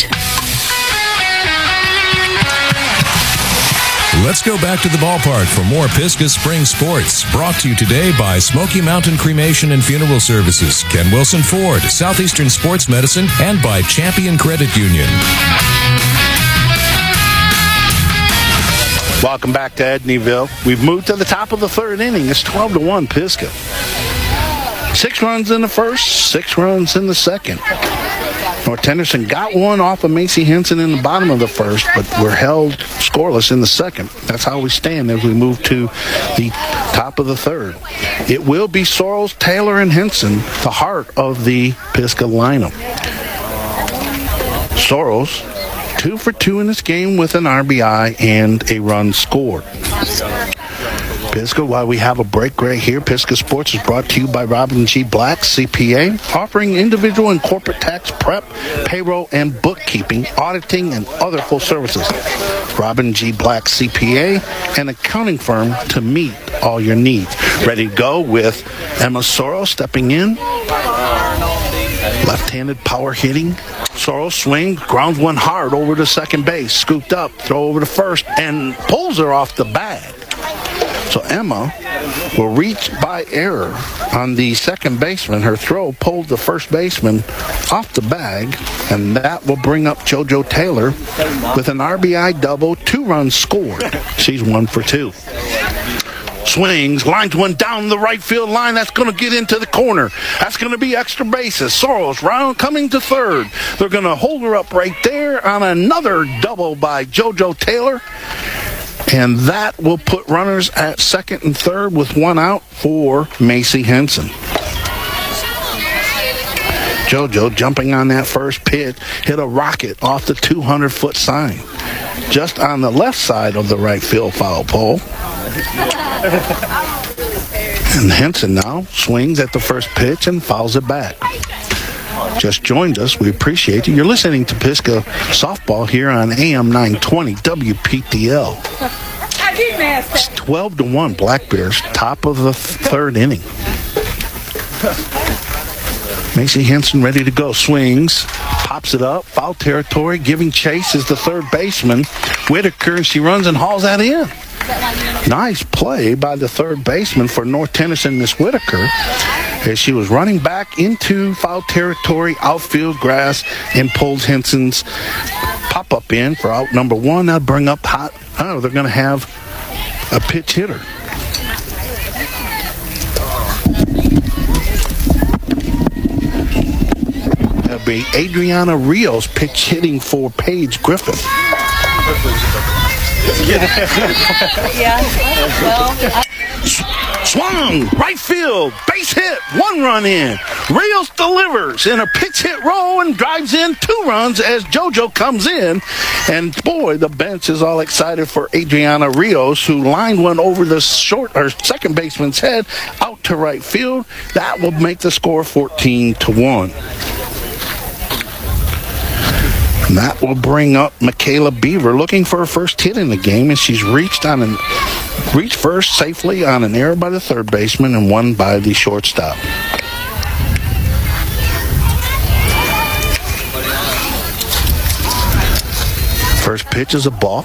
Let's go back to the ballpark for more Pisgah Spring Sports. Brought to you today by Smoky Mountain Cremation and Funeral Services, Ken Wilson Ford, Southeastern Sports Medicine, and by Champion Credit Union. Welcome back to Edneyville. We've moved to the top of the third inning. It's 12-1 Pisgah. 6 runs in the first, 6 runs in the second. North Henderson got one off of Macy Henson in the bottom of the first, but we're held scoreless in the second. That's how we stand as we move to the top of the third. It will be Sorrells, Taylor, and Henson, the heart of the Pisgah lineup. Sorrells, 2 for 2 in this game with an RBI and a run scored. Pisgah, while we have a break right here, Pisgah Sports is brought to you by Robin G. Black, CPA, offering individual and corporate tax prep, payroll, and bookkeeping, auditing, and other full services. Robin G. Black, CPA, an accounting firm to meet all your needs. Ready to go with Emma Sorrell stepping in. Left-handed power hitting. Sorrell swings, grounds one hard over to second base, scooped up, throw over to first, and pulls her off the bag. So Emma will reach by error on the second baseman. Her throw pulled the first baseman off the bag, and that will bring up JoJo Taylor with an RBI double, 2 runs scored. She's 1 for 2. Swings, lines one down the right field line. That's going to get into the corner. That's going to be extra bases. Sorrells round coming to third. They're going to hold her up right there on another double by JoJo Taylor. And that will put runners at second and third with 1 out for Macy Henson. JoJo jumping on that first pitch, hit a rocket off the 200-foot sign, just on the left side of the right field foul pole. And Henson now swings at the first pitch and fouls it back. Just joined us. We appreciate it. You're listening to Pisgah Softball here on AM 920 WPTL. It's 12-1 Black Bears, top of the third inning. Macy Henson ready to go. Swings, pops it up, foul territory. Giving chase is the third baseman, Whitaker, and she runs and hauls that in. Nice play by the third baseman for North Tennyson, Miss Whitaker, as she was running back into foul territory, outfield grass, and pulls Henson's pop-up in for out number 1. That'll bring up hot. Oh, they're going to have a pitch hitter. That'll be Adriana Rios pitch hitting for Paige Griffith. Yeah. Well, Swung, right field, base hit, 1 run in. Rios delivers in a pitch hit roll and drives in 2 runs as JoJo comes in. And boy, the bench is all excited for Adriana Rios, who lined one over the second baseman's head out to right field. That will make the score 14-1. And that will bring up Michaela Beaver, looking for her first hit in the game, and she's reached first safely on an error by the third baseman and one by the shortstop. First pitch is a ball.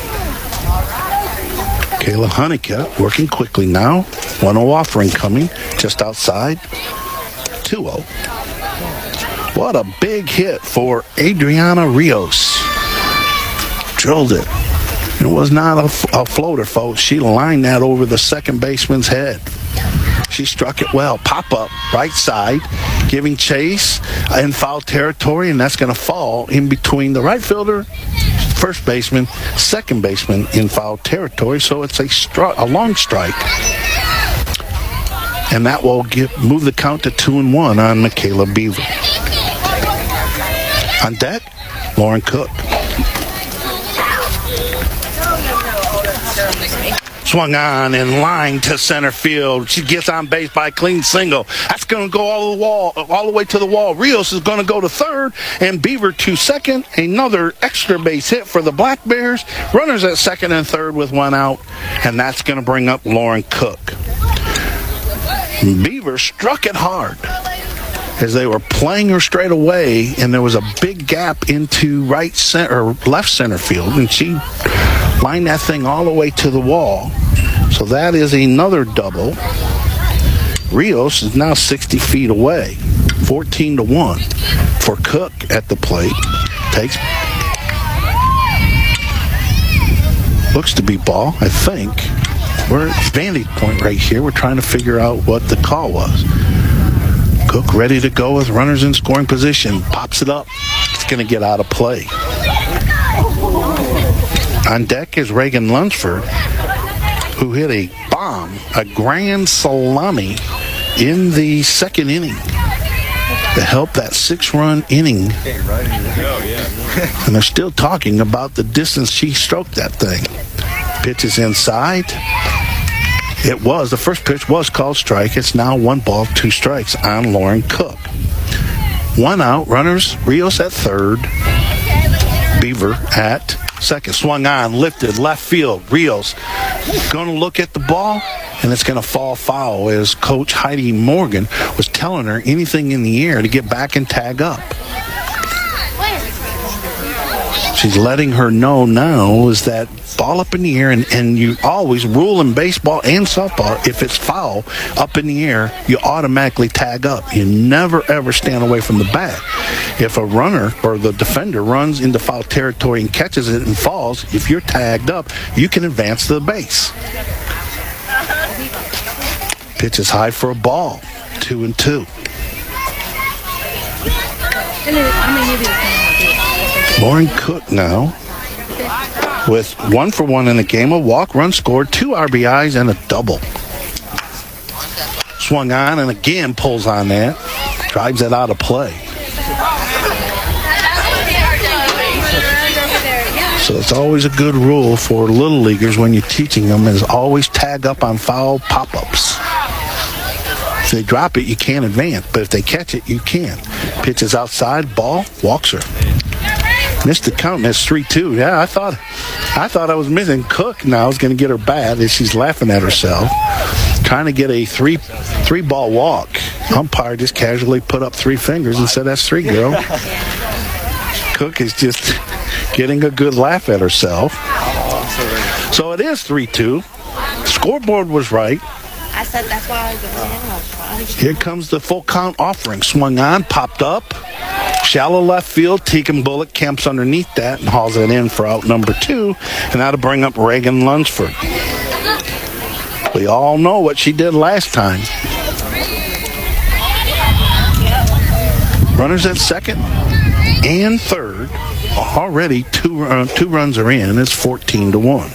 Kayla Honeycutt working quickly now. 1-0 offering coming just outside. 2-0. What a big hit for Adriana Rios. Drilled it. It was not a floater, folks. She lined that over the second baseman's head. She struck it well. Pop up, right side, giving chase in foul territory, and that's going to fall in between the right fielder, first baseman, second baseman in foul territory. So it's a long strike. And that will move the count to 2-1 on Michaela Beaver. On deck, Lauren Cook. Swung on and lined to center field. She gets on base by a clean single. That's going to go all the way to the wall. Rios is going to go to third, and Beaver to second. Another extra base hit for the Black Bears. Runners at second and third with one out, and that's going to bring up Lauren Cook. Beaver struck it hard as they were playing her straight away, and there was a big gap into right center or left center field, and she lined that thing all the way to the wall. So that is another double. Rios is now 60 feet away. 14-1 for Cook at the plate. Looks to be ball, I think. We're at vantage point right here. We're trying to figure out what the call was. Cook ready to go with runners in scoring position. Pops it up. It's going to get out of play. On deck is Reagan Lunsford, who hit a bomb, a grand salami in the second inning to help that 6-run inning. And they're still talking about the distance she stroked that thing. Pitch is inside. The first pitch was called strike. It's now 1-2 strikes on Lauren Cook. One out, runners, Rios at third, Beaver at second. Swung on, lifted, left field. Rios going to look at the ball, and it's going to fall foul as Coach Heidi Morgan was telling her anything in the air to get back and tag up. She's letting her know now is that ball up in the air, and you always rule in baseball and softball, if it's foul up in the air, you automatically tag up. You never, ever stand away from the bat. If a runner or the defender runs into foul territory and catches it and falls, if you're tagged up, you can advance to the base. Pitch is high for a ball. 2-2. Lauren Cook now with 1-for-1 in the game, a walk, run scored, 2 RBIs, and a double. Swung on and again pulls on that, drives it out of play. So it's always a good rule for little leaguers when you're teaching them is always tag up on foul pop-ups. If they drop it, you can't advance, but if they catch it, you can. Pitch is outside, ball, walks her. Missed the count, and that's 3-2. Yeah, I thought I was missing. Cook now is going to get her bat as she's laughing at herself. Trying to get a three-ball walk. Umpire just casually put up 3 fingers and said, that's 3, girl. Cook is just getting a good laugh at herself. So it is 3-2. Scoreboard was right. I said that's why I was going. Here comes the full count offering. Swung on, popped up. Shallow left field. Tegan Bullock camps underneath that and hauls it in for out number 2. And that'll bring up Reagan Lunsford. We all know what she did last time. Runners at second and third. Already two runs are in. It's 14-1.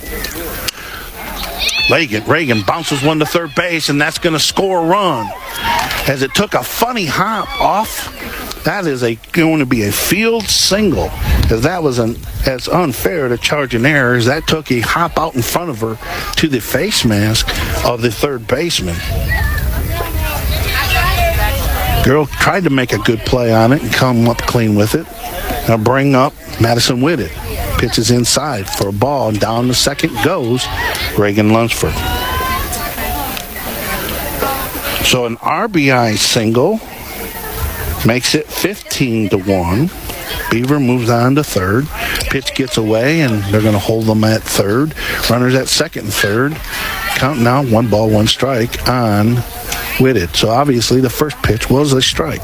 Reagan bounces one to third base, and that's going to score a run. As it took a funny hop off, that is going to be a field single. As that was as unfair to charge an error as that took a hop out in front of her to the face mask of the third baseman. Girl tried to make a good play on it and come up clean with it. Now bring up Madison Whitted pitches inside for a ball, and down the second goes Reagan Lunsford. So an RBI single makes it 15-1. Beaver moves on to third. Pitch gets away, and they're going to hold them at third. Runners at second and third. Count now, 1 ball, 1 strike on Whitted. So obviously the first pitch was a strike.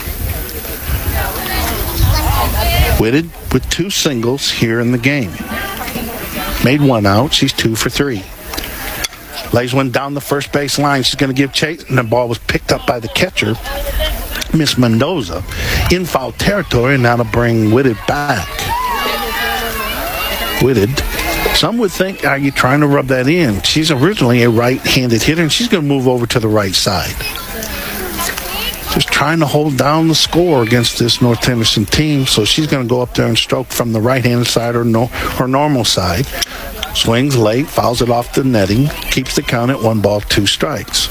Whitted with 2 singles here in the game. Made 1 out. She's 2 for 3. Lays one down the first base line. She's going to give chase, and the ball was picked up by the catcher, Miss Mendoza, in foul territory, and that'll bring Whitted back. Whitted, some would think, are you trying to rub that in? She's originally a right-handed hitter, and she's going to move over to the right side. Just trying to hold down the score against this North Henderson team, so she's going to go up there and stroke from the right-handed side or normal side. Swings late, fouls it off the netting, keeps the count at 1 ball, 2 strikes.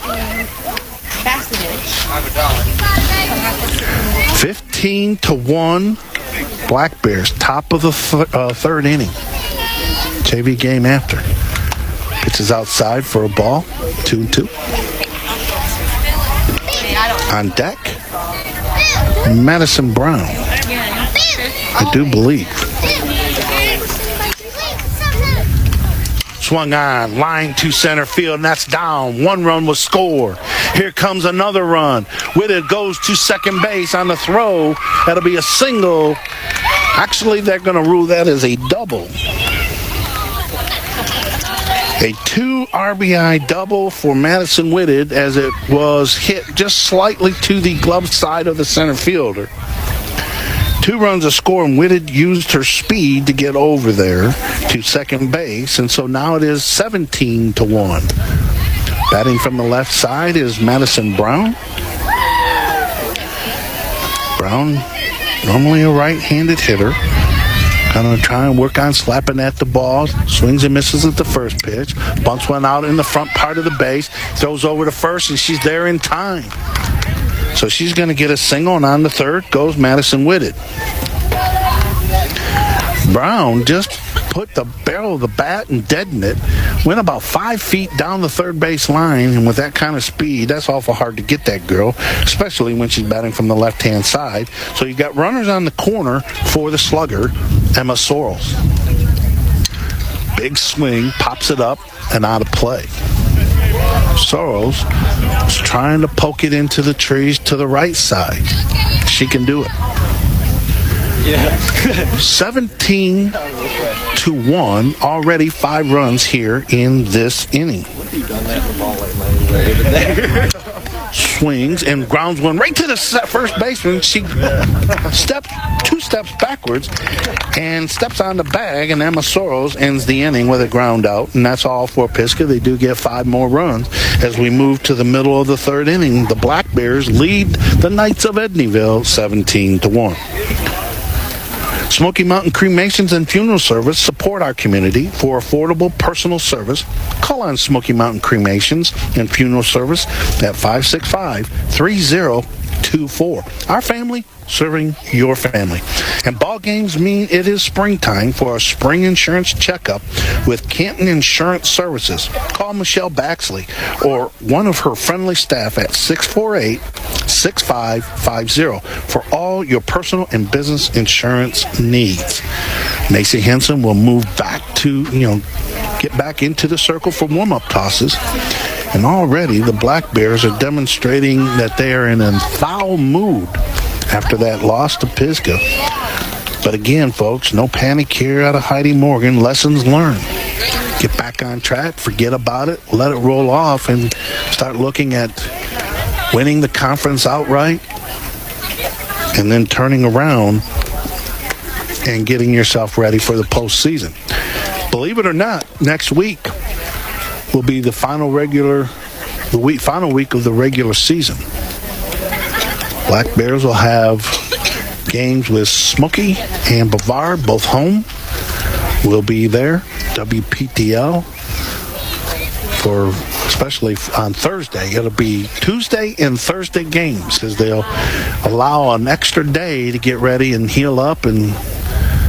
15-1, Black Bears, top of the third inning. JV game after. Pitches outside for a ball, 2-2. On deck, Madison Brown, I do believe. Swung on, line to center field, and that's down. 1 run was scored. Here comes another run. Whitted goes to second base on the throw. That'll be a single. Actually, they're going to rule that as a double. A 2 RBI double for Madison Whitted as it was hit just slightly to the glove side of the center fielder. 2 runs a score, and Whitted used her speed to get over there to second base, and so now it is 17-1. Batting from the left side is Madison Brown. Brown, normally a right-handed hitter. Going to try and work on slapping at the ball. Swings and misses at the first pitch. Bunts one out in the front part of the base. Throws over to first, and she's there in time. So she's going to get a single, and on the third goes Madison Whitted. Brown just put the barrel of the bat and deadened it. Went about 5 feet down the third base line, and with that kind of speed, that's awful hard to get that girl, especially when she's batting from the left-hand side. So you got runners on the corner for the slugger, Emma Sorrells. Big swing, pops it up, and out of play. Sorrells is trying to poke it into the trees to the right side. She can do it. 17-1, already 5 runs here in this inning. Swings and grounds one right to the first baseman. She steps 2 steps backwards and steps on the bag, and Emma Sorrells ends the inning with a ground out, and that's all for Pisgah. They do get 5 more runs as we move to the middle of the third inning. The Black Bears lead the Knights of Edneyville 17-1. Smoky Mountain Cremations and Funeral Service support our community for affordable personal service. Call on Smoky Mountain Cremations and Funeral Service at 565-3024. Our family serving your family. And ball games mean it is springtime for a spring insurance checkup with Canton Insurance Services. Call Michelle Baxley or one of her friendly staff at 648-6550 for all your personal and business insurance needs. Macy Henson will move back to, get back into the circle for warm-up tosses. And already the Black Bears are demonstrating that they are in a foul mood after that loss to Pisgah. But again, folks, no panic here out of Heidi Morgan. Lessons learned. Get back on track, forget about it, let it roll off, and start looking at winning the conference outright and then turning around and getting yourself ready for the postseason. Believe it or not, next week will be the final week of the regular season. Black Bears will have games with Smoky and Brevard, both home. We'll be there, WPTL, for especially on Thursday. It'll be Tuesday and Thursday games because they'll allow an extra day to get ready and heal up and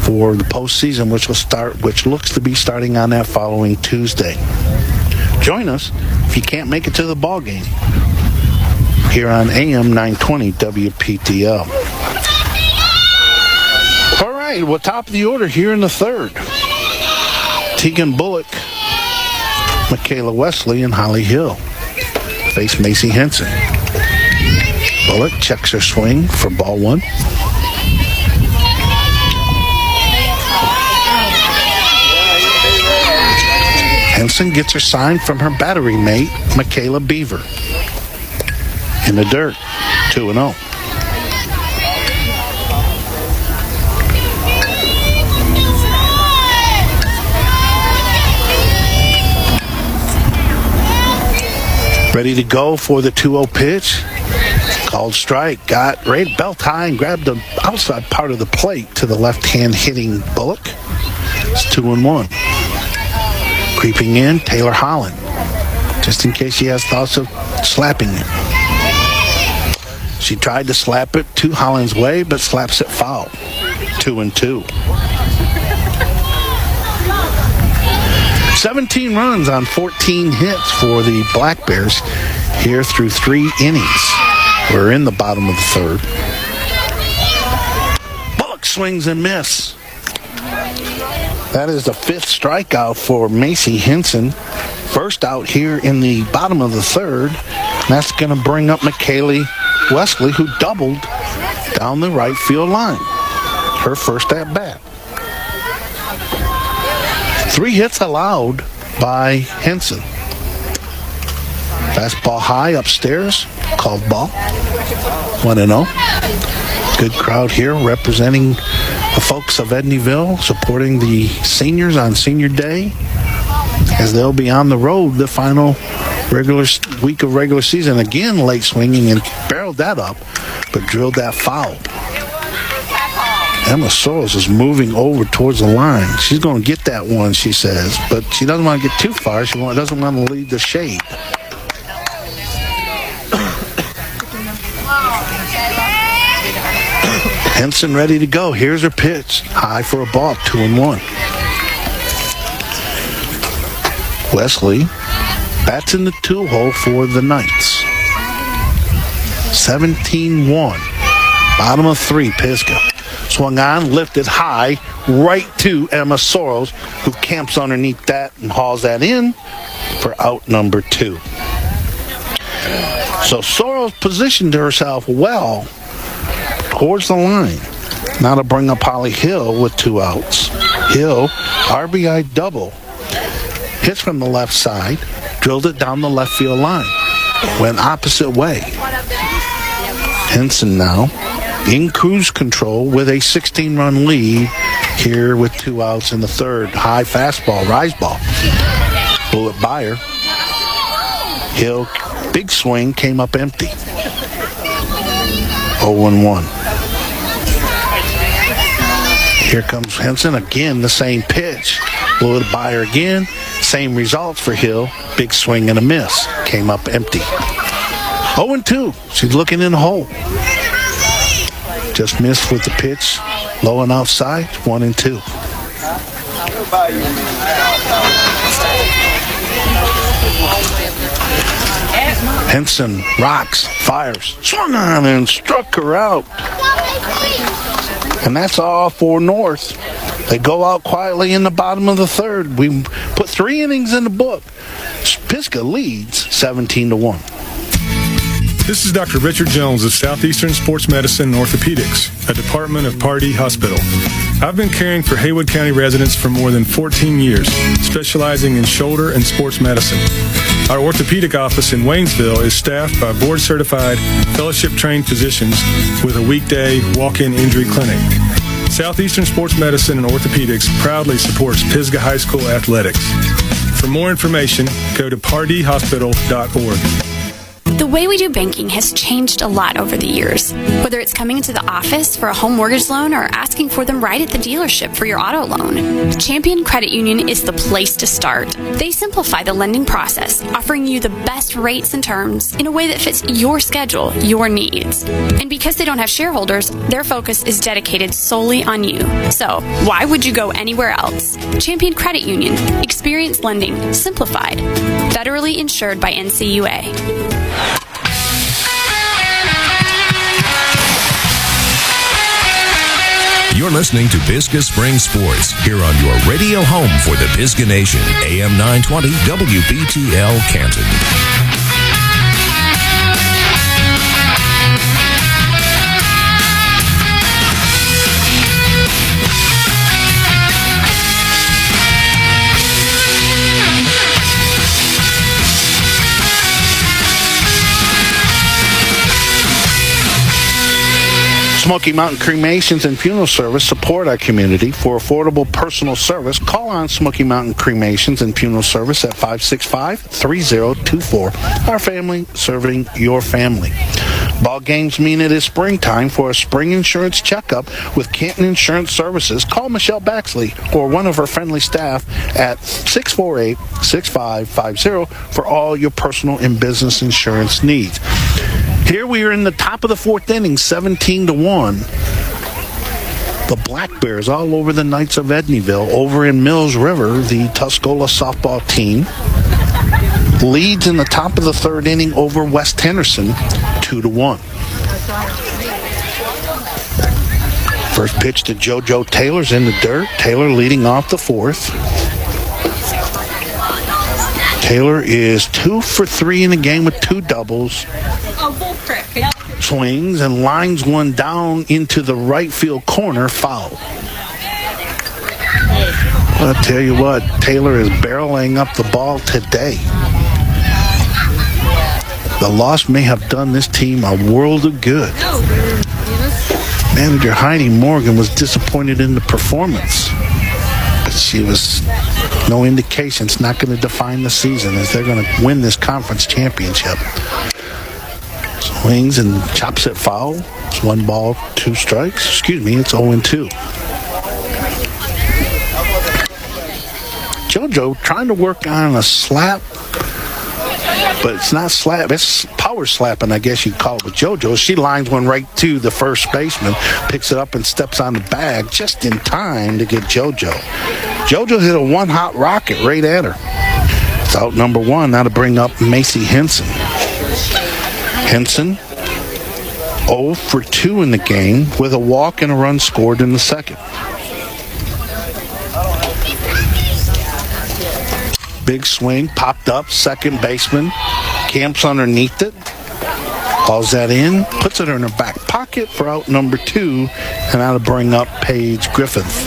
for the postseason, which looks to be starting on that following Tuesday. Join us if you can't make it to the ball game here on AM 920 WPTL. All right, well, top of the order here in the third. Tegan Bullock, Michaela Wesley, and Holly Hill face Macy Henson. Bullock checks her swing for ball one. Henson gets her sign from her battery mate, Michaela Beaver. In the dirt, 2-0. Ready to go for the 2-0 pitch. Called strike. Got right belt high and grabbed the outside part of the plate to the left-hand hitting Bullock. It's 2-1. Creeping in, Taylor Holland. Just in case she has thoughts of slapping it. She tried to slap it to Holland's way, but slaps it foul. 2-2. 17 runs on 14 hits for the Black Bears here through 3 innings. We're in the bottom of the third. Bullock swings and miss. That is the 5th strikeout for Macy Henson. First out here in the bottom of the third. That's going to bring up Michaela Wesley, who doubled down the right field line. Her first at bat. 3 hits allowed by Henson. Fastball high upstairs. Called ball. 1-0. Good crowd here representing the folks of Edneyville, supporting the seniors on Senior Day as they'll be on the road the final week of regular season. Again, late swinging and barreled that up, but drilled that foul. Emma Soros is moving over towards the line. She's going to get that one, she says, but she doesn't want to get too far. She doesn't want to leave the shade. Henson ready to go. Here's her pitch. High for a ball. 2-1. Wesley bats in the 2-hole for the Knights. 17-1. Bottom of 3, Pisgah. Swung on, lifted high, right to Emma Soros, who camps underneath that and hauls that in for out number 2. So Soros positioned herself well towards the line. Now to bring up Holly Hill with 2 outs. Hill, RBI double. Hits from the left side, drilled it down the left field line. Went opposite way. Henson now in cruise control with a 16-run lead here with 2 outs in the third. High fastball, rise ball. Bullet Buyer. Hill, big swing, came up empty. 0-1. Here comes Henson again, the same pitch. Bullet Buyer again, same results for Hill. Big swing and a miss. Came up empty. 0-2. She's looking in the hole. Just missed with the pitch. Low and outside. 1-2. Henson rocks, fires, swung on and struck her out. And that's all for North. They go out quietly in the bottom of the third. We put 3 innings in the book. Pisgah leads 17-1. This is Dr. Richard Jones of Southeastern Sports Medicine and Orthopedics, a department of Pardee Hospital. I've been caring for Haywood County residents for more than 14 years, specializing in shoulder and sports medicine. Our orthopedic office in Waynesville is staffed by board-certified, fellowship-trained physicians with a weekday walk-in injury clinic. Southeastern Sports Medicine and Orthopedics proudly supports Pisgah High School athletics. For more information, go to pardeehospital.org. The way we do banking has changed a lot over the years. Whether it's coming into the office for a home mortgage loan or asking for them right at the dealership for your auto loan, Champion Credit Union is the place to start. They simplify the lending process, offering you the best rates and terms in a way that fits your schedule, your needs. And because they don't have shareholders, their focus is dedicated solely on you. So, why would you go anywhere else? Champion Credit Union. Experience lending simplified. Federally insured by NCUA. You're listening to Pisgah Spring Sports here on your radio home for the Pisgah Nation, AM 920 WBTL Canton. Smoky Mountain Cremations and Funeral Service support our community. For affordable personal service, call on Smoky Mountain Cremations and Funeral Service at 565-3024. Our family serving your family. Ball games mean it is springtime. For a spring insurance checkup with Canton Insurance Services, call Michelle Baxley or one of her friendly staff at 648-6550 for all your personal and business insurance needs. Here we are in the top of the fourth inning, 17-1. The Black Bears all over the Knights of Edneyville. Over in Mills River, the Tuscola softball team leads in the top of the third inning over West Henderson, 2-1. First pitch to JoJo Taylor's in the dirt. Taylor leading off the fourth. Taylor is 2 for 3 in the game with 2 doubles. Swings and lines one down into the right field corner, foul. I'll tell you what, Taylor is barreling up the ball today. The loss may have done this team a world of good. Manager Heidi Morgan was disappointed in the performance. But she was no indication it's not going to define the season as they're going to win this conference championship. Swings and chops it foul. It's 1 ball, 2 strikes. Excuse me, it's 0-2. JoJo trying to work on a slap, but it's not slap. It's power slapping, I guess you'd call it with JoJo. She lines one right to the first baseman, picks it up and steps on the bag just in time to get JoJo. JoJo hit a one-hot rocket right at her. It's out number 1. Now to bring up Macy Henson. Henson 0 for 2 in the game with a walk and a run scored in the second. Big swing, popped up, second baseman camps underneath it, hauls that in, puts it in her back pocket for out number 2, and now to bring up Paige Griffith.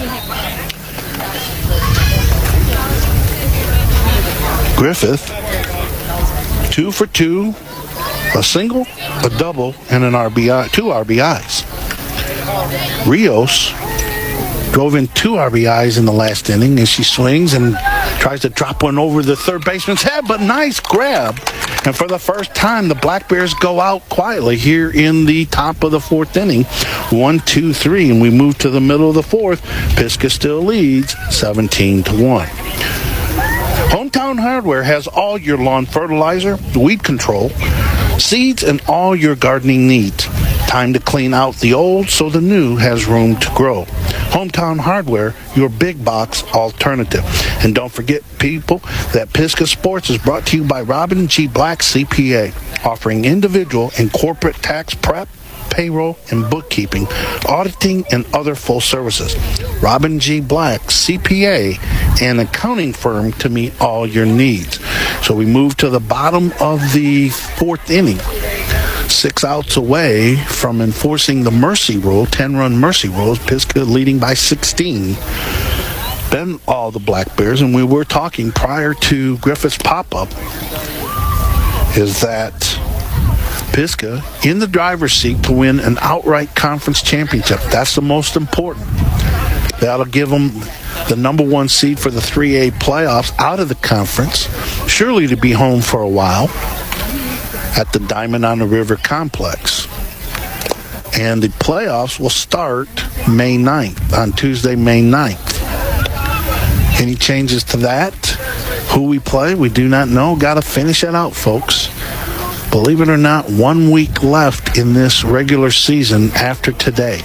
Griffith 2 for 2. A single, a double, and an RBI, 2 RBIs. Rios drove in 2 RBIs in the last inning, and she swings and tries to drop one over the third baseman's head, but nice grab. And for the first time, the Black Bears go out quietly here in the top of the fourth inning. 1-2-3, and we move to the middle of the fourth. Pisgah still leads 17-1. Hometown Hardware has all your lawn fertilizer, weed control, seeds, and all your gardening needs. Time to clean out the old so the new has room to grow. Hometown Hardware, your big box alternative. And don't forget, people, that Pisgah Sports is brought to you by Robin G. Black CPA, offering individual and corporate tax prep, payroll, and bookkeeping, auditing, and other full services. Robin G. Black, CPA, an accounting firm to meet all your needs. So we move to the bottom of the fourth inning. 6 outs away from enforcing the mercy rule, 10-run mercy rule. Pisgah leading by 16. Been all the Black Bears, and we were talking prior to Griffith's pop-up, is that Pisgah in the driver's seat to win an outright conference championship. That's the most important. That'll give them the number 1 seed for the 3A playoffs out of the conference, surely to be home for a while. at the Diamond on the River Complex. And the playoffs will start May 9th, on Tuesday, May 9th. Any changes to that? Who we play, we do not know. Got to finish it out, folks. Believe it or not, 1 week left in this regular season after today.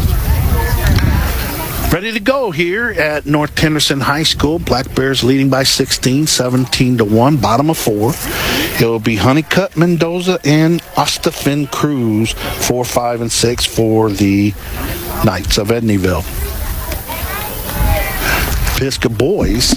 Ready to go here at North Henderson High School. Black Bears leading by 16, 17-1, bottom of 4. It will be Honeycutt, Mendoza, and Ostafin Cruz, 4, 5, and 6 for the Knights of Edneyville. Pisgah boys,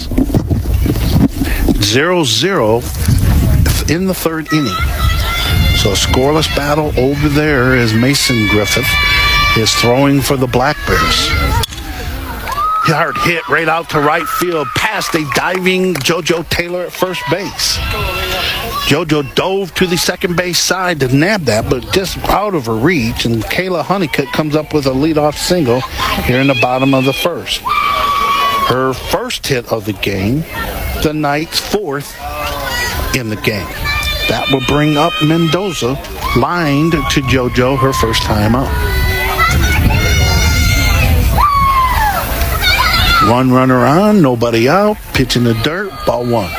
0-0 in the third inning. So a scoreless battle over there as Mason Griffith is throwing for the Black Bears. Hard hit right out to right field past a diving JoJo Taylor at first base. JoJo dove to the second base side to nab that, but just out of her reach, and Kayla Honeycutt comes up with a leadoff single here in the bottom of the first. Her first hit of the game, the Knights' fourth in the game. That will bring up Mendoza, lined to JoJo, her first time out. One runner on, nobody out, pitch in the dirt, ball 1.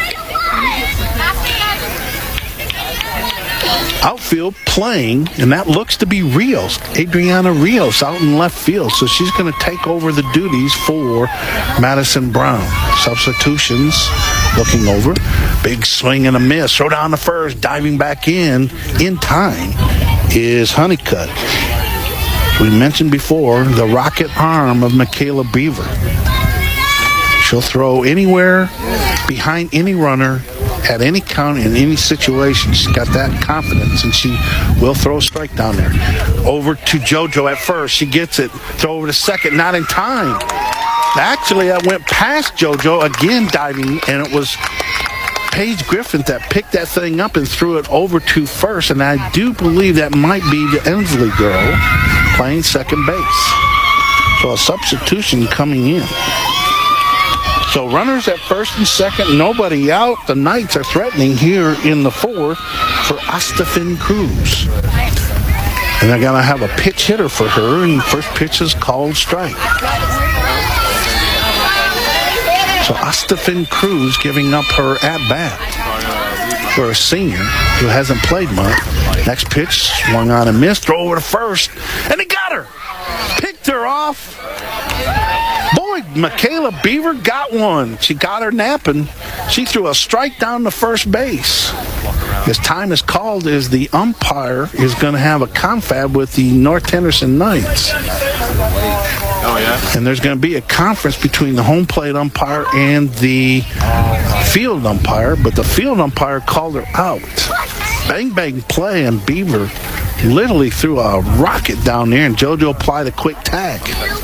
Outfield playing, and that looks to be Rios. Adriana Rios out in left field, so she's going to take over the duties for Madison Brown. Substitutions looking over. Big swing and a miss. Throw down the first, diving back in time is Honeycutt. We mentioned before the rocket arm of Michaela Beaver. She'll throw anywhere, behind any runner, at any count, in any situation. She's got that confidence, and she will throw a strike down there. Over to JoJo at first. She gets it. Throw over to second. Not in time. Actually, I went past JoJo, again diving, and it was Paige Griffin that picked that thing up and threw it over to first, and I do believe that might be the Ensley girl playing second base. So a substitution coming in. So runners at first and second, nobody out. The Knights are threatening here in the fourth for Ostafin Cruz. And they're going to have a pitch hitter for her, and first pitch is called strike. So Ostafin Cruz giving up her at-bat for a senior who hasn't played much. Next pitch, swung on and missed. Throw over to first, and he got her. Picked her off. Boy, Michaela Beaver got one. She got her napping. She threw a strike down to first base. As time is called, as the umpire is going to have a confab with the North Henderson Knights. Oh, yeah? And there's going to be a conference between the home plate umpire and the field umpire, but the field umpire called her out. Bang, bang play, and Beaver literally threw a rocket down there, and JoJo applied a quick tag.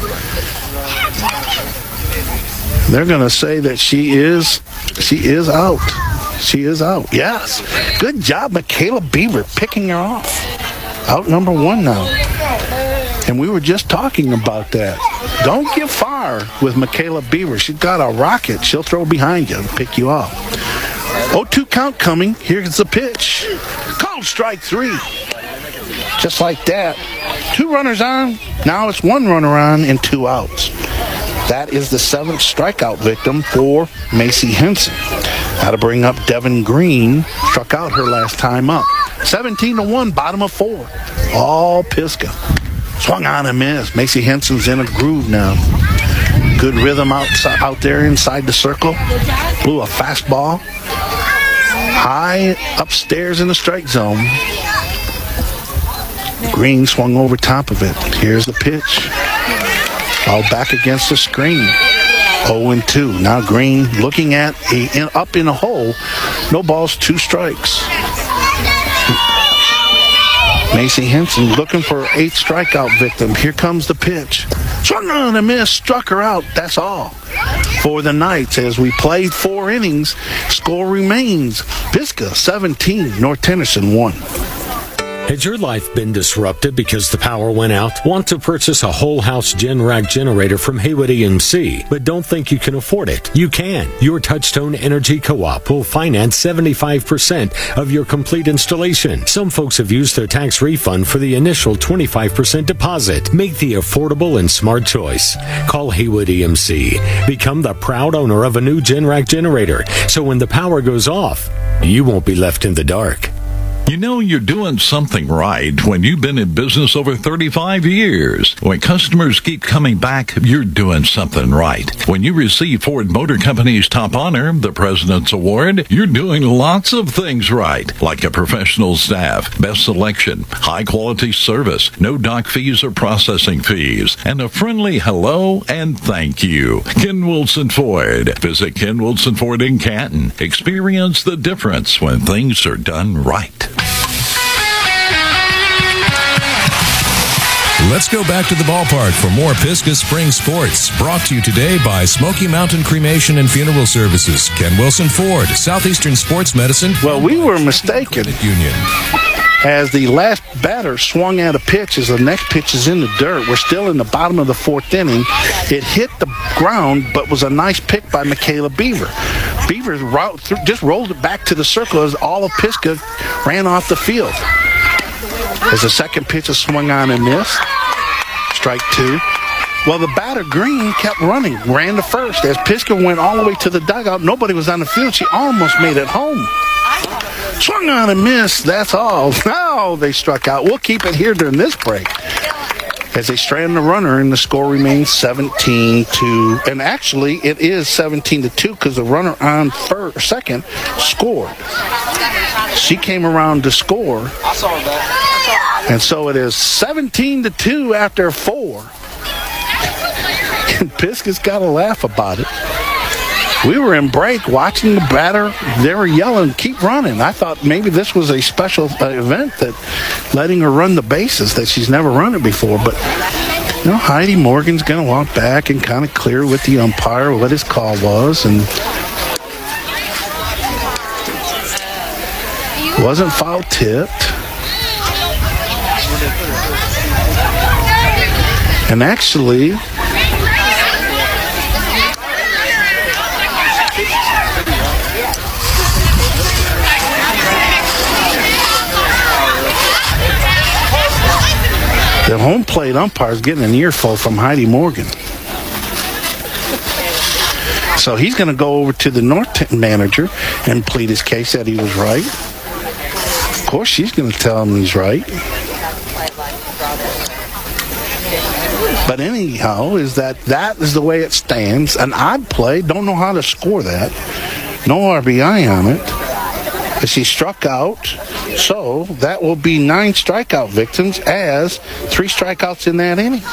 They're going to say that she is out. She is out. Yes. Good job, Michaela Beaver, picking her off. Out number 1 now. And we were just talking about that. Don't get far with Michaela Beaver. She's got a rocket. She'll throw behind you and pick you off. 0-2 count coming. Here's the pitch. Called strike 3. Just like that. 2 runners on. Now it's 1 runner on and 2 outs. That is the 7th strikeout victim for Macy Henson. Now to bring up Devin Green. Struck out her last time up. 17-1, bottom of 4. All Pisgah. Swung on and missed. Macy Henson's in a groove now. Good rhythm out there inside the circle. Blew a fastball. High upstairs in the strike zone. Green swung over top of it. Here's the pitch. All back against the screen. 0-2. Now Green looking at up in a hole. No balls, 2 strikes. Macy Henson looking for her 8th strikeout victim. Here comes the pitch. Swung on and missed. Struck her out. That's all for the Knights as we played 4 innings. Score remains Pisgah 17, North Henderson 1. Has your life been disrupted because the power went out? Want to purchase a whole house Generac generator from Haywood EMC, but don't think you can afford it? You can. Your Touchstone Energy Co-op will finance 75% of your complete installation. Some folks have used their tax refund for the initial 25% deposit. Make the affordable and smart choice. Call Haywood EMC. Become the proud owner of a new Generac generator, so when the power goes off, you won't be left in the dark. You know you're doing something right when you've been in business over 35 years. When customers keep coming back, you're doing something right. When you receive Ford Motor Company's top honor, the President's Award, you're doing lots of things right, like a professional staff, best selection, high-quality service, no dock fees or processing fees, and a friendly hello and thank you. Ken Wilson Ford. Visit Ken Wilson Ford in Canton. Experience the difference when things are done right. Let's go back to the ballpark for more Pisgah Spring Sports. Brought to you today by Smoky Mountain Cremation and Funeral Services. Ken Wilson Ford, Southeastern Sports Medicine. Well, we were mistaken. Union. As the last batter swung out a pitch, as the next pitch is in the dirt, we're still in the bottom of the fourth inning. It hit the ground, but was a nice pick by Michaela Beaver. Beaver just rolled it back to the circle as all of Pisgah ran off the field. As the second pitch is swung on and missed. Strike two. Well, the batter, Green, kept running, ran to first. As Pisgah went all the way to the dugout, nobody was on the field. She almost made it home. Swung on and missed, that's all. Now they struck out. We'll keep it here during this break. As they strand the runner, and the score remains 17-2. And actually, it is 17-2 because the runner on second scored. She came around to score. I saw that. And so it is 17-2 after 4. And Pisgah's got to laugh about it. We were in break watching the batter. They were yelling, keep running. I thought maybe this was a special event, that letting her run the bases, that she's never run it before. But, you know, Heidi Morgan's going to walk back and kind of clear with the umpire what his call was. And wasn't foul tipped. And actually, the home plate umpire is getting an earful from Heidi Morgan. So he's going to go over to the North manager and plead his case that he was right. Of course, she's going to tell him he's right. But anyhow, that is the way it stands. An odd play. Don't know how to score that. No RBI on it. But she struck out. So that will be 9 strikeout victims, as 3 strikeouts in that inning.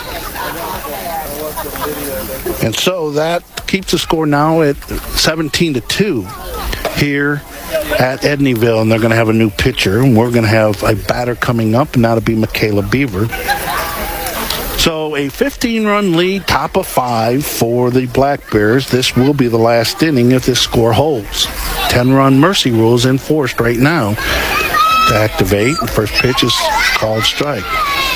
And so that keeps the score now at 17-2 here at Edneyville. And they're going to have a new pitcher. And we're going to have a batter coming up, and that'll be Michaela Beaver. So a 15-run lead, top of 5 for the Black Bears. This will be the last inning if this score holds. 10-run mercy rule is enforced right now to activate. The first pitch is called strike.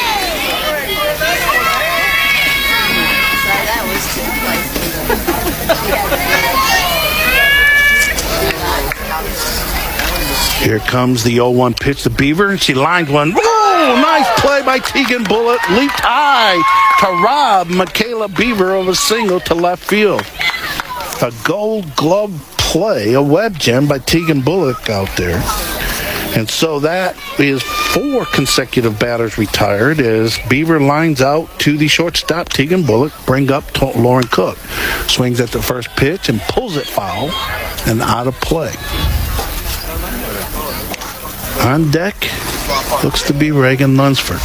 Here comes the 0-1 pitch to Beaver, and she lined one. Oh, nice play by Tegan Bullock. Leaped high to rob Michaela Beaver of a single to left field. A Gold Glove play, a web gem by Tegan Bullock out there. And so that is 4 consecutive batters retired as Beaver lines out to the shortstop, Tegan Bullock, bring up Lauren Cook. Swings at the first pitch and pulls it foul and out of play. On deck looks to be Reagan Lunsford.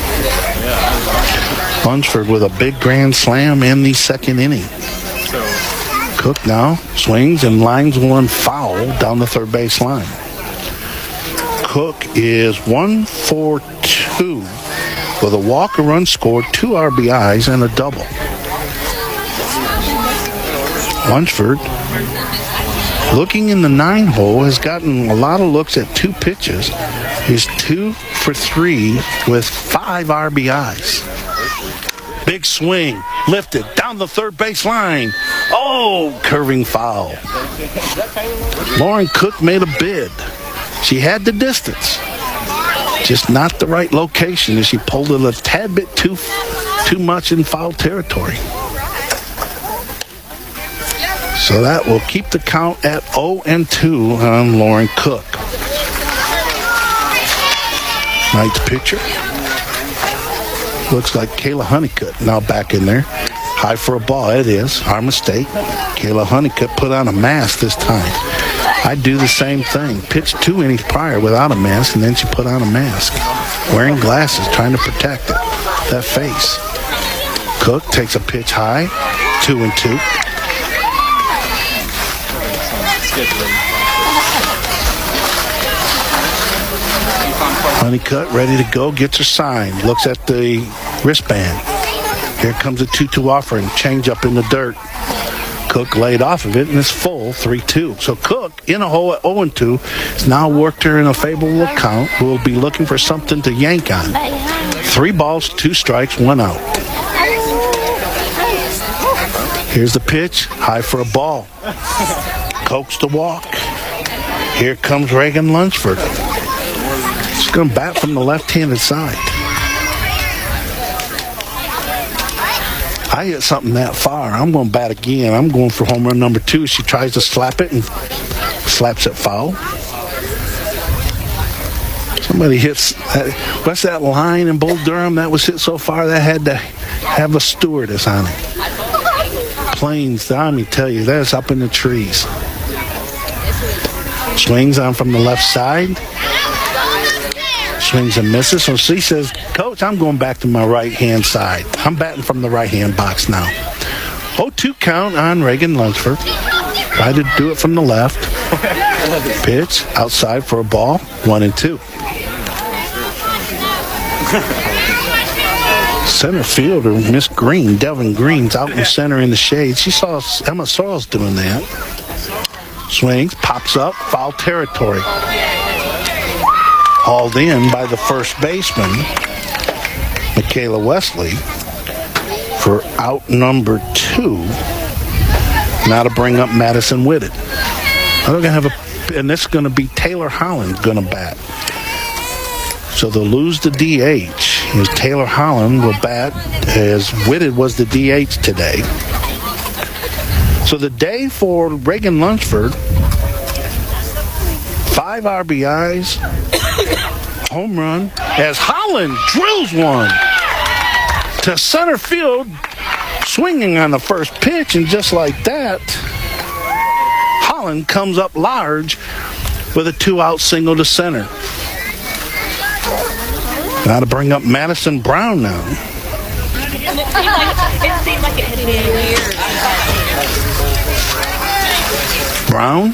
Lunsford with a big grand slam in the second inning. Cook now swings and lines one foul down the third base line. Cook is 1 for 2 with a walk, a run scored, 2 RBIs, and a double. Lunsford, looking in the 9 hole, has gotten a lot of looks at 2 pitches. He's 2 for 3 with 5 RBIs. Big swing, lifted down the third base line. Oh, curving foul. Lauren Cook made a bid. She had the distance, just not the right location, as she pulled it a tad bit too much in foul territory. So that will keep the count at 0-2 on Lauren Cook. Nice pitcher. Looks like Kayla Honeycutt now back in there. High for a ball. It is. Our mistake. Kayla Honeycutt put on a mask this time. I do the same thing. Pitched 2 innings prior without a mask, and then she put on a mask. Wearing glasses, trying to protect it. That face. Cook takes a pitch high. 2-2. Honeycutt ready to go, gets her sign, looks at the wristband. Here comes a 2-2 offering, change up in the dirt. Cook laid off of it and it's full, 3-2. So Cook in a hole at 0-2 has now worked her in a favorable count. We'll be looking for something to yank on. 3 balls, 2 strikes, 1 out. Here's the pitch, high for a ball. Coax the walk. Here comes Reagan Lunsford. She's going to bat from the left-handed side. I hit something that far. I'm going to bat again. I'm going for home run number 2. She tries to slap it and slaps it foul. Somebody hits, what's that line in Bull Durham that was hit so far that had to have a stewardess on it? Plains, let me tell you, that's up in the trees. Swings on from the left side. Swings and misses. So she says, Coach, I'm going back to my right-hand side. I'm batting from the right-hand box now. 0-2 count on Reagan Lunsford. Tried to do it from the left. Pitch outside for a ball. 1-2. Center fielder, Miss Green, Devin Green's out in center in the shade. She saw Emma Sorrells doing that. Swings, pops up, foul territory. Hauled in by the first baseman, Michaela Wesley, for out number 2. Now to bring up Madison Whitted. They're going to have and this is going to be Taylor Holland going to bat. So they'll lose the DH. As Taylor Holland will bat as Whitted was the DH today. So the day for Reagan Lunsford, 5 RBIs, home run, as Holland drills one to center field, swinging on the first pitch, and just like that, Holland comes up large with a 2-out single to center. Now to bring up Madison Brown now. It seemed like it had been years. Brown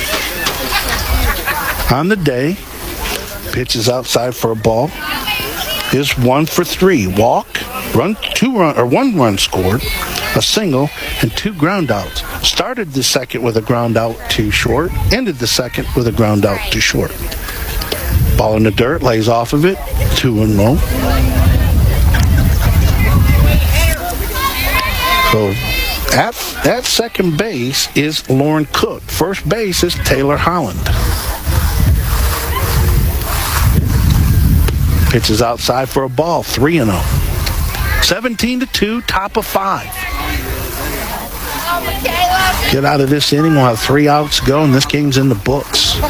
on the day, pitches outside for a ball, is 1 for 3. Walk, 1 run scored, a single, and 2 ground outs. Started the second with a ground out to short, ended the second with a ground out to short. Ball in the dirt, lays off of it, 2-0. So at second base is Lauren Cook. First base is Taylor Holland. Pitches outside for a ball, 3-0. 17-2, top of 5. Get out of this inning, we'll have 3 outs to go, and this game's in the books.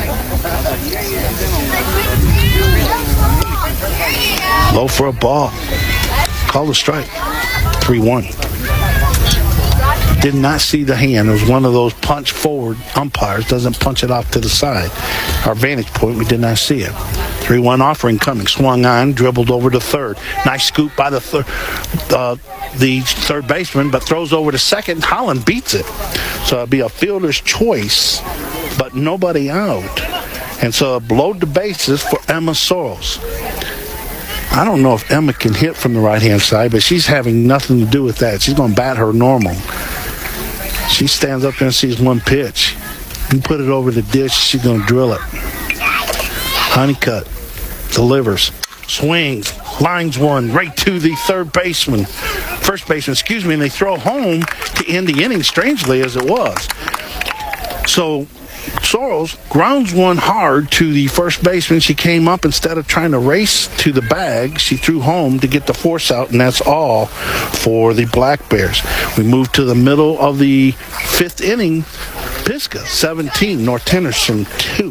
Low for a ball. Call a strike. 3-1. Did not see the hand. It was one of those punch forward umpires. Doesn't punch it off to the side. Our vantage point, we did not see it. 3-1 offering coming. Swung on, dribbled over to third. Nice scoop by the third baseman, but throws over to second. Holland beats it. So it'll be a fielder's choice, but nobody out. And so load the bases for Emma Sorrells. I don't know if Emma can hit from the right-hand side, but she's having nothing to do with that. She's going to bat her normal. She stands up there and sees one pitch. You put it over the dish, she's going to drill it. Honeycutt delivers, swings, lines one right to the first baseman, and they throw home to end the inning, strangely as it was. So Sorrells grounds one hard to the first baseman. She came up, instead of trying to race to the bag, she threw home to get the force out, and that's all for the Black Bears. We move to the middle of the fifth inning. Pisgah 17, North Tennyson 2.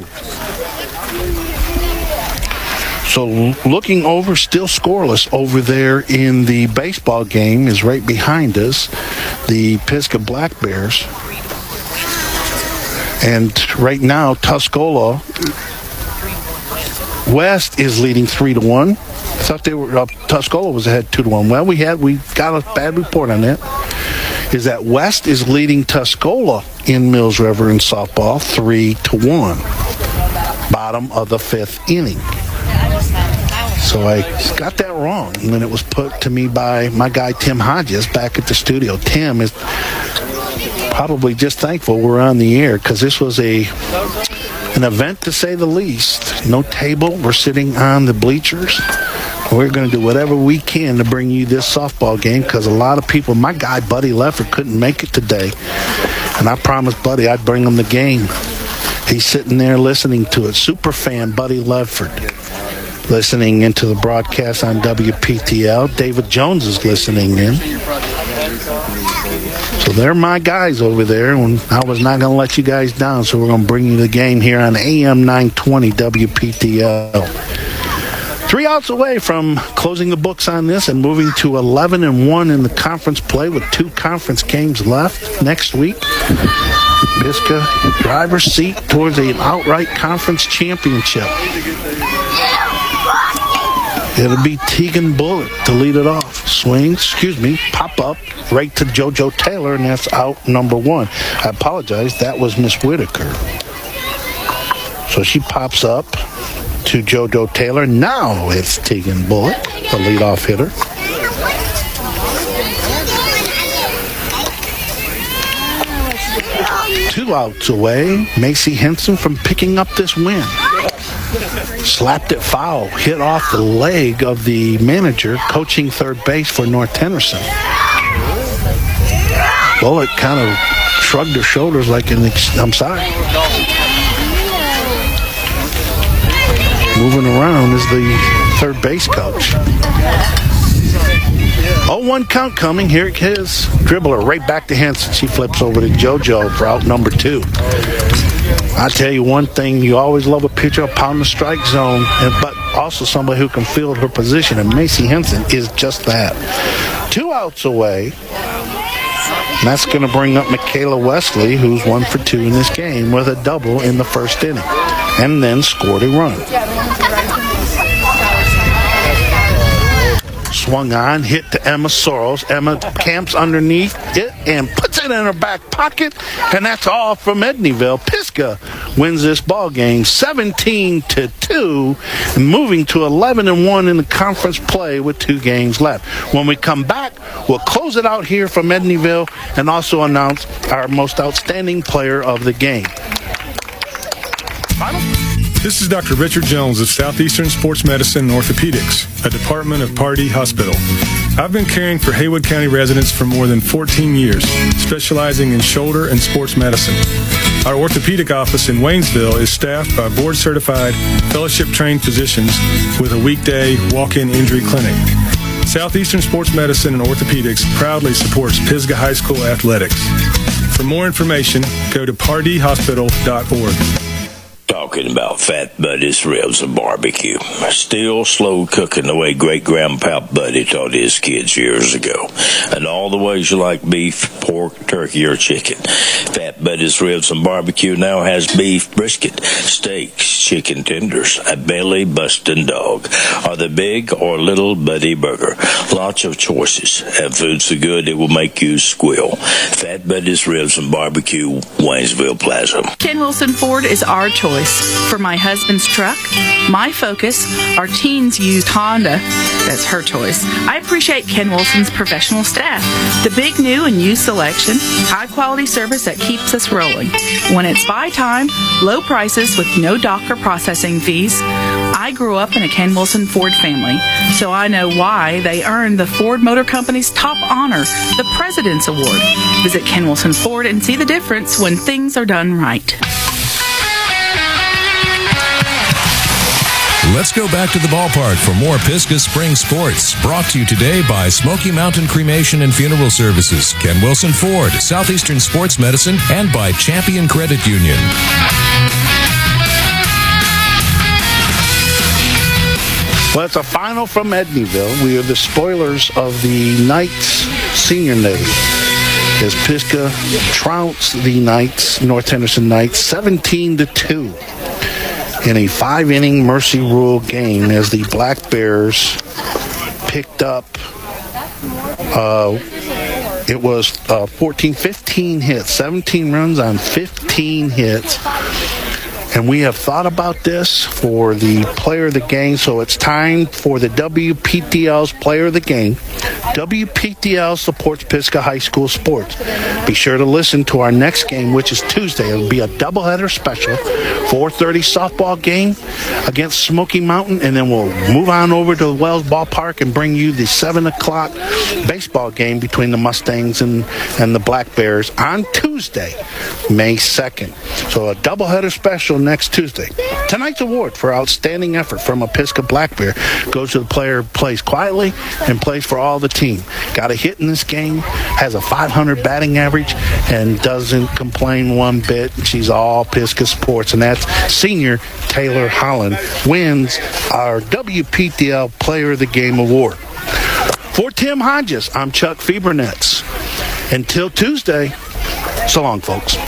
So looking over, still scoreless over there in the baseball game is right behind us, the Pisgah Black Bears. And right now, Tuscola West is leading 3-1. I thought they were Tuscola was ahead 2-1. Well, we got a bad report on that. Is that West is leading Tuscola in Mills River in softball 3-1. Bottom of the fifth inning. So I got that wrong when it was put to me by my guy Tim Hodges back at the studio. Tim is probably just thankful we're on the air, because this was an event to say the least. No table. We're sitting on the bleachers. We're going to do whatever we can to bring you this softball game, because a lot of people, my guy Buddy Lefford couldn't make it today, and I promised Buddy I'd bring him the game. He's sitting there listening to it. Super fan Buddy Lefford listening into the broadcast on WPTL. David Jones is listening in. So they're my guys over there, and I was not going to let you guys down, so we're going to bring you the game here on AM 920 WPTL. 3 outs away from closing the books on this and moving to 11-1 in the conference play with 2 conference games left next week. Pisgah driver's seat towards an outright conference championship. It'll be Tegan Bullock to lead it off. Pop up right to JoJo Taylor, and that's out number 1. I apologize, that was Miss Whitaker. So she pops up to JoJo Taylor. Now it's Tegan Bullock, the leadoff hitter. Two outs away, Macy Henson from picking up this win. Slapped it foul, hit off the leg of the manager coaching third base for North Tennyson. Bullock kind of shrugged her shoulders like I'm sorry. Moving around is the third base coach. 0-1 count coming. Here it is. Dribbler right back to Henson. She flips over to JoJo for out number 2. I tell you one thing, you always love a pitcher upon the strike zone, but also somebody who can field her position, and Macy Henson is just that. 2 outs away. And that's going to bring up Michaela Wesley, who's 1 for 2 in this game with a double in the first inning, and then scored a run. Swung on, hit to Emma Sorrells. Emma camps underneath it and puts it in her back pocket, and that's all from Edneyville. Pisgah wins this ball game 17-2, and moving to 11-1 in the conference play with 2 games left. When we come back, we'll close it out here from Edneyville and also announce our most outstanding player of the game. This is Dr. Richard Jones of Southeastern Sports Medicine and Orthopedics, a department of Pardee Hospital. I've been caring for Haywood County residents for more than 14 years, specializing in shoulder and sports medicine. Our orthopedic office in Waynesville is staffed by board-certified, fellowship-trained physicians with a weekday walk-in injury clinic. Southeastern Sports Medicine and Orthopedics proudly supports Pisgah High School athletics. For more information, go to pardeehospital.org. Talking about Fat Buddy's Ribs and Barbecue. Still slow cooking the way great-grandpa Buddy taught his kids years ago. And all the ways you like beef, pork, turkey, or chicken. Fat Buddy's Ribs and Barbecue now has beef brisket, steaks, chicken tenders, a belly-busting dog, or the big or little Buddy burger. Lots of choices, and food so good it will make you squeal. Fat Buddy's Ribs and Barbecue, Waynesville Plaza. Ken Wilson Ford is our choice for my husband's truck, my Focus, our teens used Honda, that's her choice. I appreciate Ken Wilson's professional staff, the big new and used selection, high quality service that keeps us rolling. When it's buy time, low prices with no dock or processing fees. I grew up in a Ken Wilson Ford family, so I know why they earned the Ford Motor Company's top honor, the President's Award. Visit Ken Wilson Ford and see the difference when things are done right. Let's go back to the ballpark for more Pisgah Spring Sports. Brought to you today by Smoky Mountain Cremation and Funeral Services, Ken Wilson Ford, Southeastern Sports Medicine, and by Champion Credit Union. Well, it's a final from Edneyville. We are the spoilers of the Knights Senior Day, as Pisgah trounced the Knights, North Henderson Knights, 17-2 in a 5-inning Mercy Rule game, as the Black Bears picked up, it was 15 hits, 17 runs on 15 hits. And we have thought about this for the player of the game, so it's time for the WPTL's player of the game. WPTL supports Pisgah High School sports. Be sure to listen to our next game, which is Tuesday. It'll be a doubleheader special, 4:30 softball game against Smoky Mountain, and then we'll move on over to the Wells Ballpark and bring you the 7 o'clock baseball game between the Mustangs and the Black Bears on Tuesday, May 2nd. So a doubleheader special next Tuesday. Tonight's award for outstanding effort from a Pisgah Black Bear goes to the player who plays quietly and plays for all the team. Got a hit in this game, has a .500 batting average, and doesn't complain one bit. She's all Pisgah sports, and that's senior Taylor Holland wins our WPTL Player of the Game award. For Tim Hodges, I'm Chuck Fiebernetz. Until Tuesday, so long, folks.